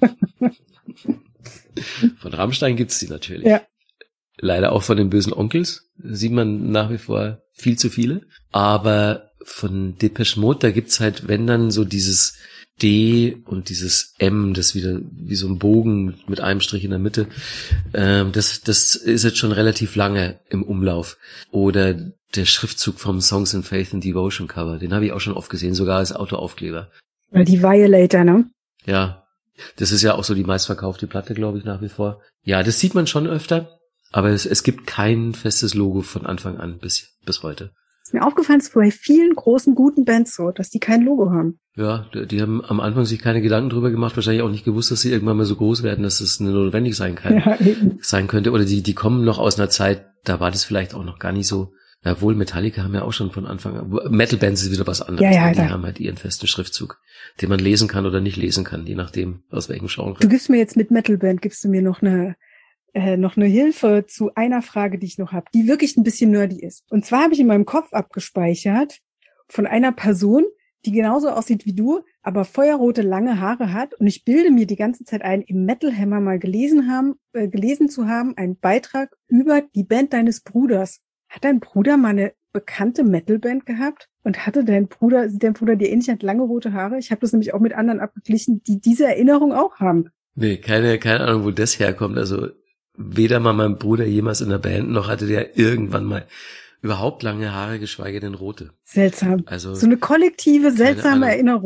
[SPEAKER 1] Von Rammstein gibt's die natürlich. Ja. Leider auch von den bösen Onkels sieht man nach wie vor viel zu viele. Aber von Depeche Mode, da gibt's halt, wenn dann so dieses D und dieses M, das wieder wie so ein Bogen mit einem Strich in der Mitte. Ähm, das, das ist jetzt schon relativ lange im Umlauf. Oder der Schriftzug vom Songs in Faith and Devotion Cover, den habe ich auch schon oft gesehen, sogar als Autoaufkleber.
[SPEAKER 2] Oder die Violator, ne?
[SPEAKER 1] Ja, das ist ja auch so die meistverkaufte Platte, glaube ich, nach wie vor. Ja, das sieht man schon öfter, aber es, es gibt kein festes Logo von Anfang an bis, bis heute.
[SPEAKER 2] Ist mir aufgefallen, es ist bei vielen großen, guten Bands so, dass die kein Logo haben.
[SPEAKER 1] Ja, die, die haben am Anfang sich keine Gedanken drüber gemacht, wahrscheinlich auch nicht gewusst, dass sie irgendwann mal so groß werden, dass es notwendig sein kann, ja, sein könnte. Oder die, die kommen noch aus einer Zeit, da war das vielleicht auch noch gar nicht so. Ja, wohl, Metallica haben ja auch schon von Anfang an. Metal-Bands ist wieder was anderes.
[SPEAKER 2] Ja, ja,
[SPEAKER 1] die
[SPEAKER 2] ja.
[SPEAKER 1] haben halt ihren festen Schriftzug, den man lesen kann oder nicht lesen kann, je nachdem, aus welchem Genre.
[SPEAKER 2] Du gibst mir jetzt mit Metal-Band, gibst du mir noch eine äh, noch eine Hilfe zu einer Frage, die ich noch habe, die wirklich ein bisschen nerdy ist. Und zwar habe ich in meinem Kopf abgespeichert von einer Person, die genauso aussieht wie du, aber feuerrote lange Haare hat. Und ich bilde mir die ganze Zeit ein, im Metal Hammer mal gelesen haben, äh, gelesen zu haben, einen Beitrag über die Band deines Bruders. Hat dein Bruder mal eine bekannte Metalband gehabt? Und hatte dein Bruder, sieht dein Bruder dir ähnlich, hat lange rote Haare? Ich habe das nämlich auch mit anderen abgeglichen, die diese Erinnerung auch haben.
[SPEAKER 1] Nee, keine, keine Ahnung, wo das herkommt. Also weder mal mein Bruder jemals in der Band, noch hatte der irgendwann mal überhaupt lange Haare, geschweige denn rote.
[SPEAKER 2] Seltsam.
[SPEAKER 1] Also
[SPEAKER 2] so eine kollektive, seltsame Erinnerung.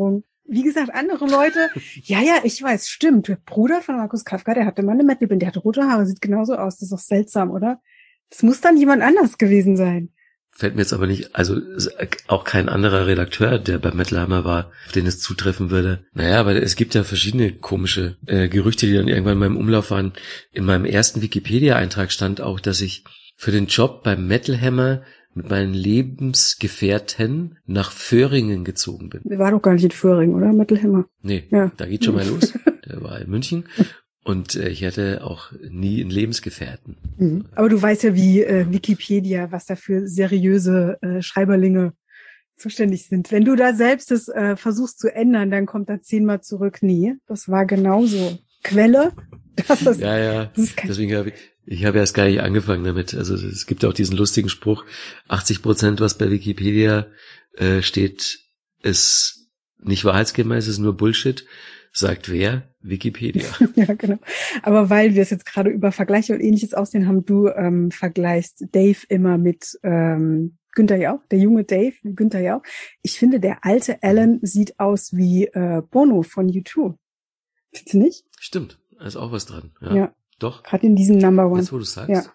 [SPEAKER 2] Wie gesagt, andere Leute, ja, ja, ich weiß, stimmt. Der Bruder von Markus Kafka, der hatte mal eine Metalband, der hatte rote Haare, sieht genauso aus. Das ist doch seltsam, oder? Das muss dann jemand anders gewesen sein.
[SPEAKER 1] Fällt mir jetzt aber nicht, also auch kein anderer Redakteur, der bei Metal Hammer war, auf den es zutreffen würde. Naja, aber es gibt ja verschiedene komische äh, Gerüchte, die dann irgendwann in meinem Umlauf waren. In meinem ersten Wikipedia-Eintrag stand auch, dass ich für den Job beim Metal Hammer mit meinen Lebensgefährten nach Föhringen gezogen bin.
[SPEAKER 2] Der war doch gar nicht in Föhringen, oder? Metal Hammer.
[SPEAKER 1] Nee, ja. Da geht schon mal los. Der war in München. Und äh, ich hatte auch nie einen Lebensgefährten.
[SPEAKER 2] Mhm. Aber du weißt ja, wie äh, Wikipedia, was da für seriöse äh, Schreiberlinge zuständig sind. Wenn du da selbst das äh, versuchst zu ändern, dann kommt da zehnmal zurück. Nee, das war genauso. Quelle? Das ist,
[SPEAKER 1] ja, ja. Das ist Deswegen habe ich, ich habe erst gar nicht angefangen damit. Also es gibt auch diesen lustigen Spruch, achtzig Prozent, was bei Wikipedia äh, steht, ist nicht wahrheitsgemäß, ist nur Bullshit. Sagt wer? Wikipedia.
[SPEAKER 2] Ja, genau. Aber weil wir es jetzt gerade über Vergleiche und Ähnliches aussehen haben, du ähm, vergleichst Dave immer mit ähm, Günther Jauch, der junge Dave, Günther Jauch. Ich finde, der alte Alan sieht aus wie äh, Bono von U zwei. Findest du nicht?
[SPEAKER 1] Stimmt, da ist auch was dran. Ja,
[SPEAKER 2] ja.
[SPEAKER 1] Doch.
[SPEAKER 2] Gerade in diesem Number One.
[SPEAKER 1] Jetzt, wo du sagst.
[SPEAKER 2] Ja.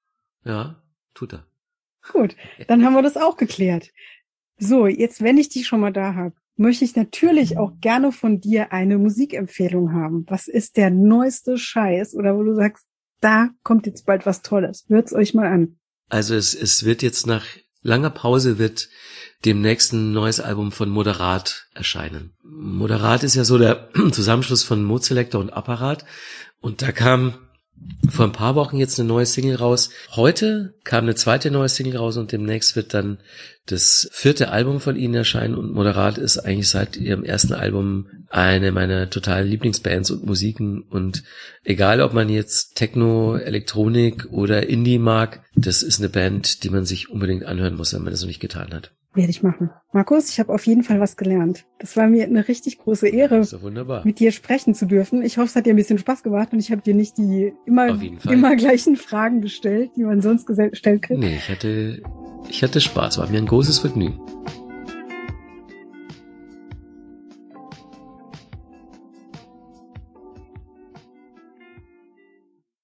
[SPEAKER 1] Ja, tut er.
[SPEAKER 2] Gut, dann haben wir das auch geklärt. So, jetzt, wenn ich dich schon mal da habe, möchte ich natürlich auch gerne von dir eine Musikempfehlung haben. Was ist der neueste Scheiß oder wo du sagst, da kommt jetzt bald was Tolles. Hört's euch mal an.
[SPEAKER 1] Also es, es wird jetzt nach langer Pause wird demnächst ein neues Album von Moderat erscheinen. Moderat ist ja so der Zusammenschluss von Moodselektor und Apparat. Und da kam vor ein paar Wochen jetzt eine neue Single raus. Heute kam eine zweite neue Single raus und demnächst wird dann das vierte Album von ihnen erscheinen. Und Moderat ist eigentlich seit ihrem ersten Album eine meiner totalen Lieblingsbands und Musiken. Und egal, ob man jetzt Techno, Elektronik oder Indie mag, das ist eine Band, die man sich unbedingt anhören muss, wenn man das noch nicht getan hat.
[SPEAKER 2] Werde ich machen. Markus, ich habe auf jeden Fall was gelernt. Das war mir eine richtig große Ehre,
[SPEAKER 1] ist doch wunderbar,
[SPEAKER 2] mit dir sprechen zu dürfen. Ich hoffe, es hat dir ein bisschen Spaß gemacht und ich habe dir nicht die immer, immer gleichen Fragen gestellt, die man sonst gestellt kriegt.
[SPEAKER 1] Nee, ich hatte, ich hatte Spaß. War mir ein großes Vergnügen.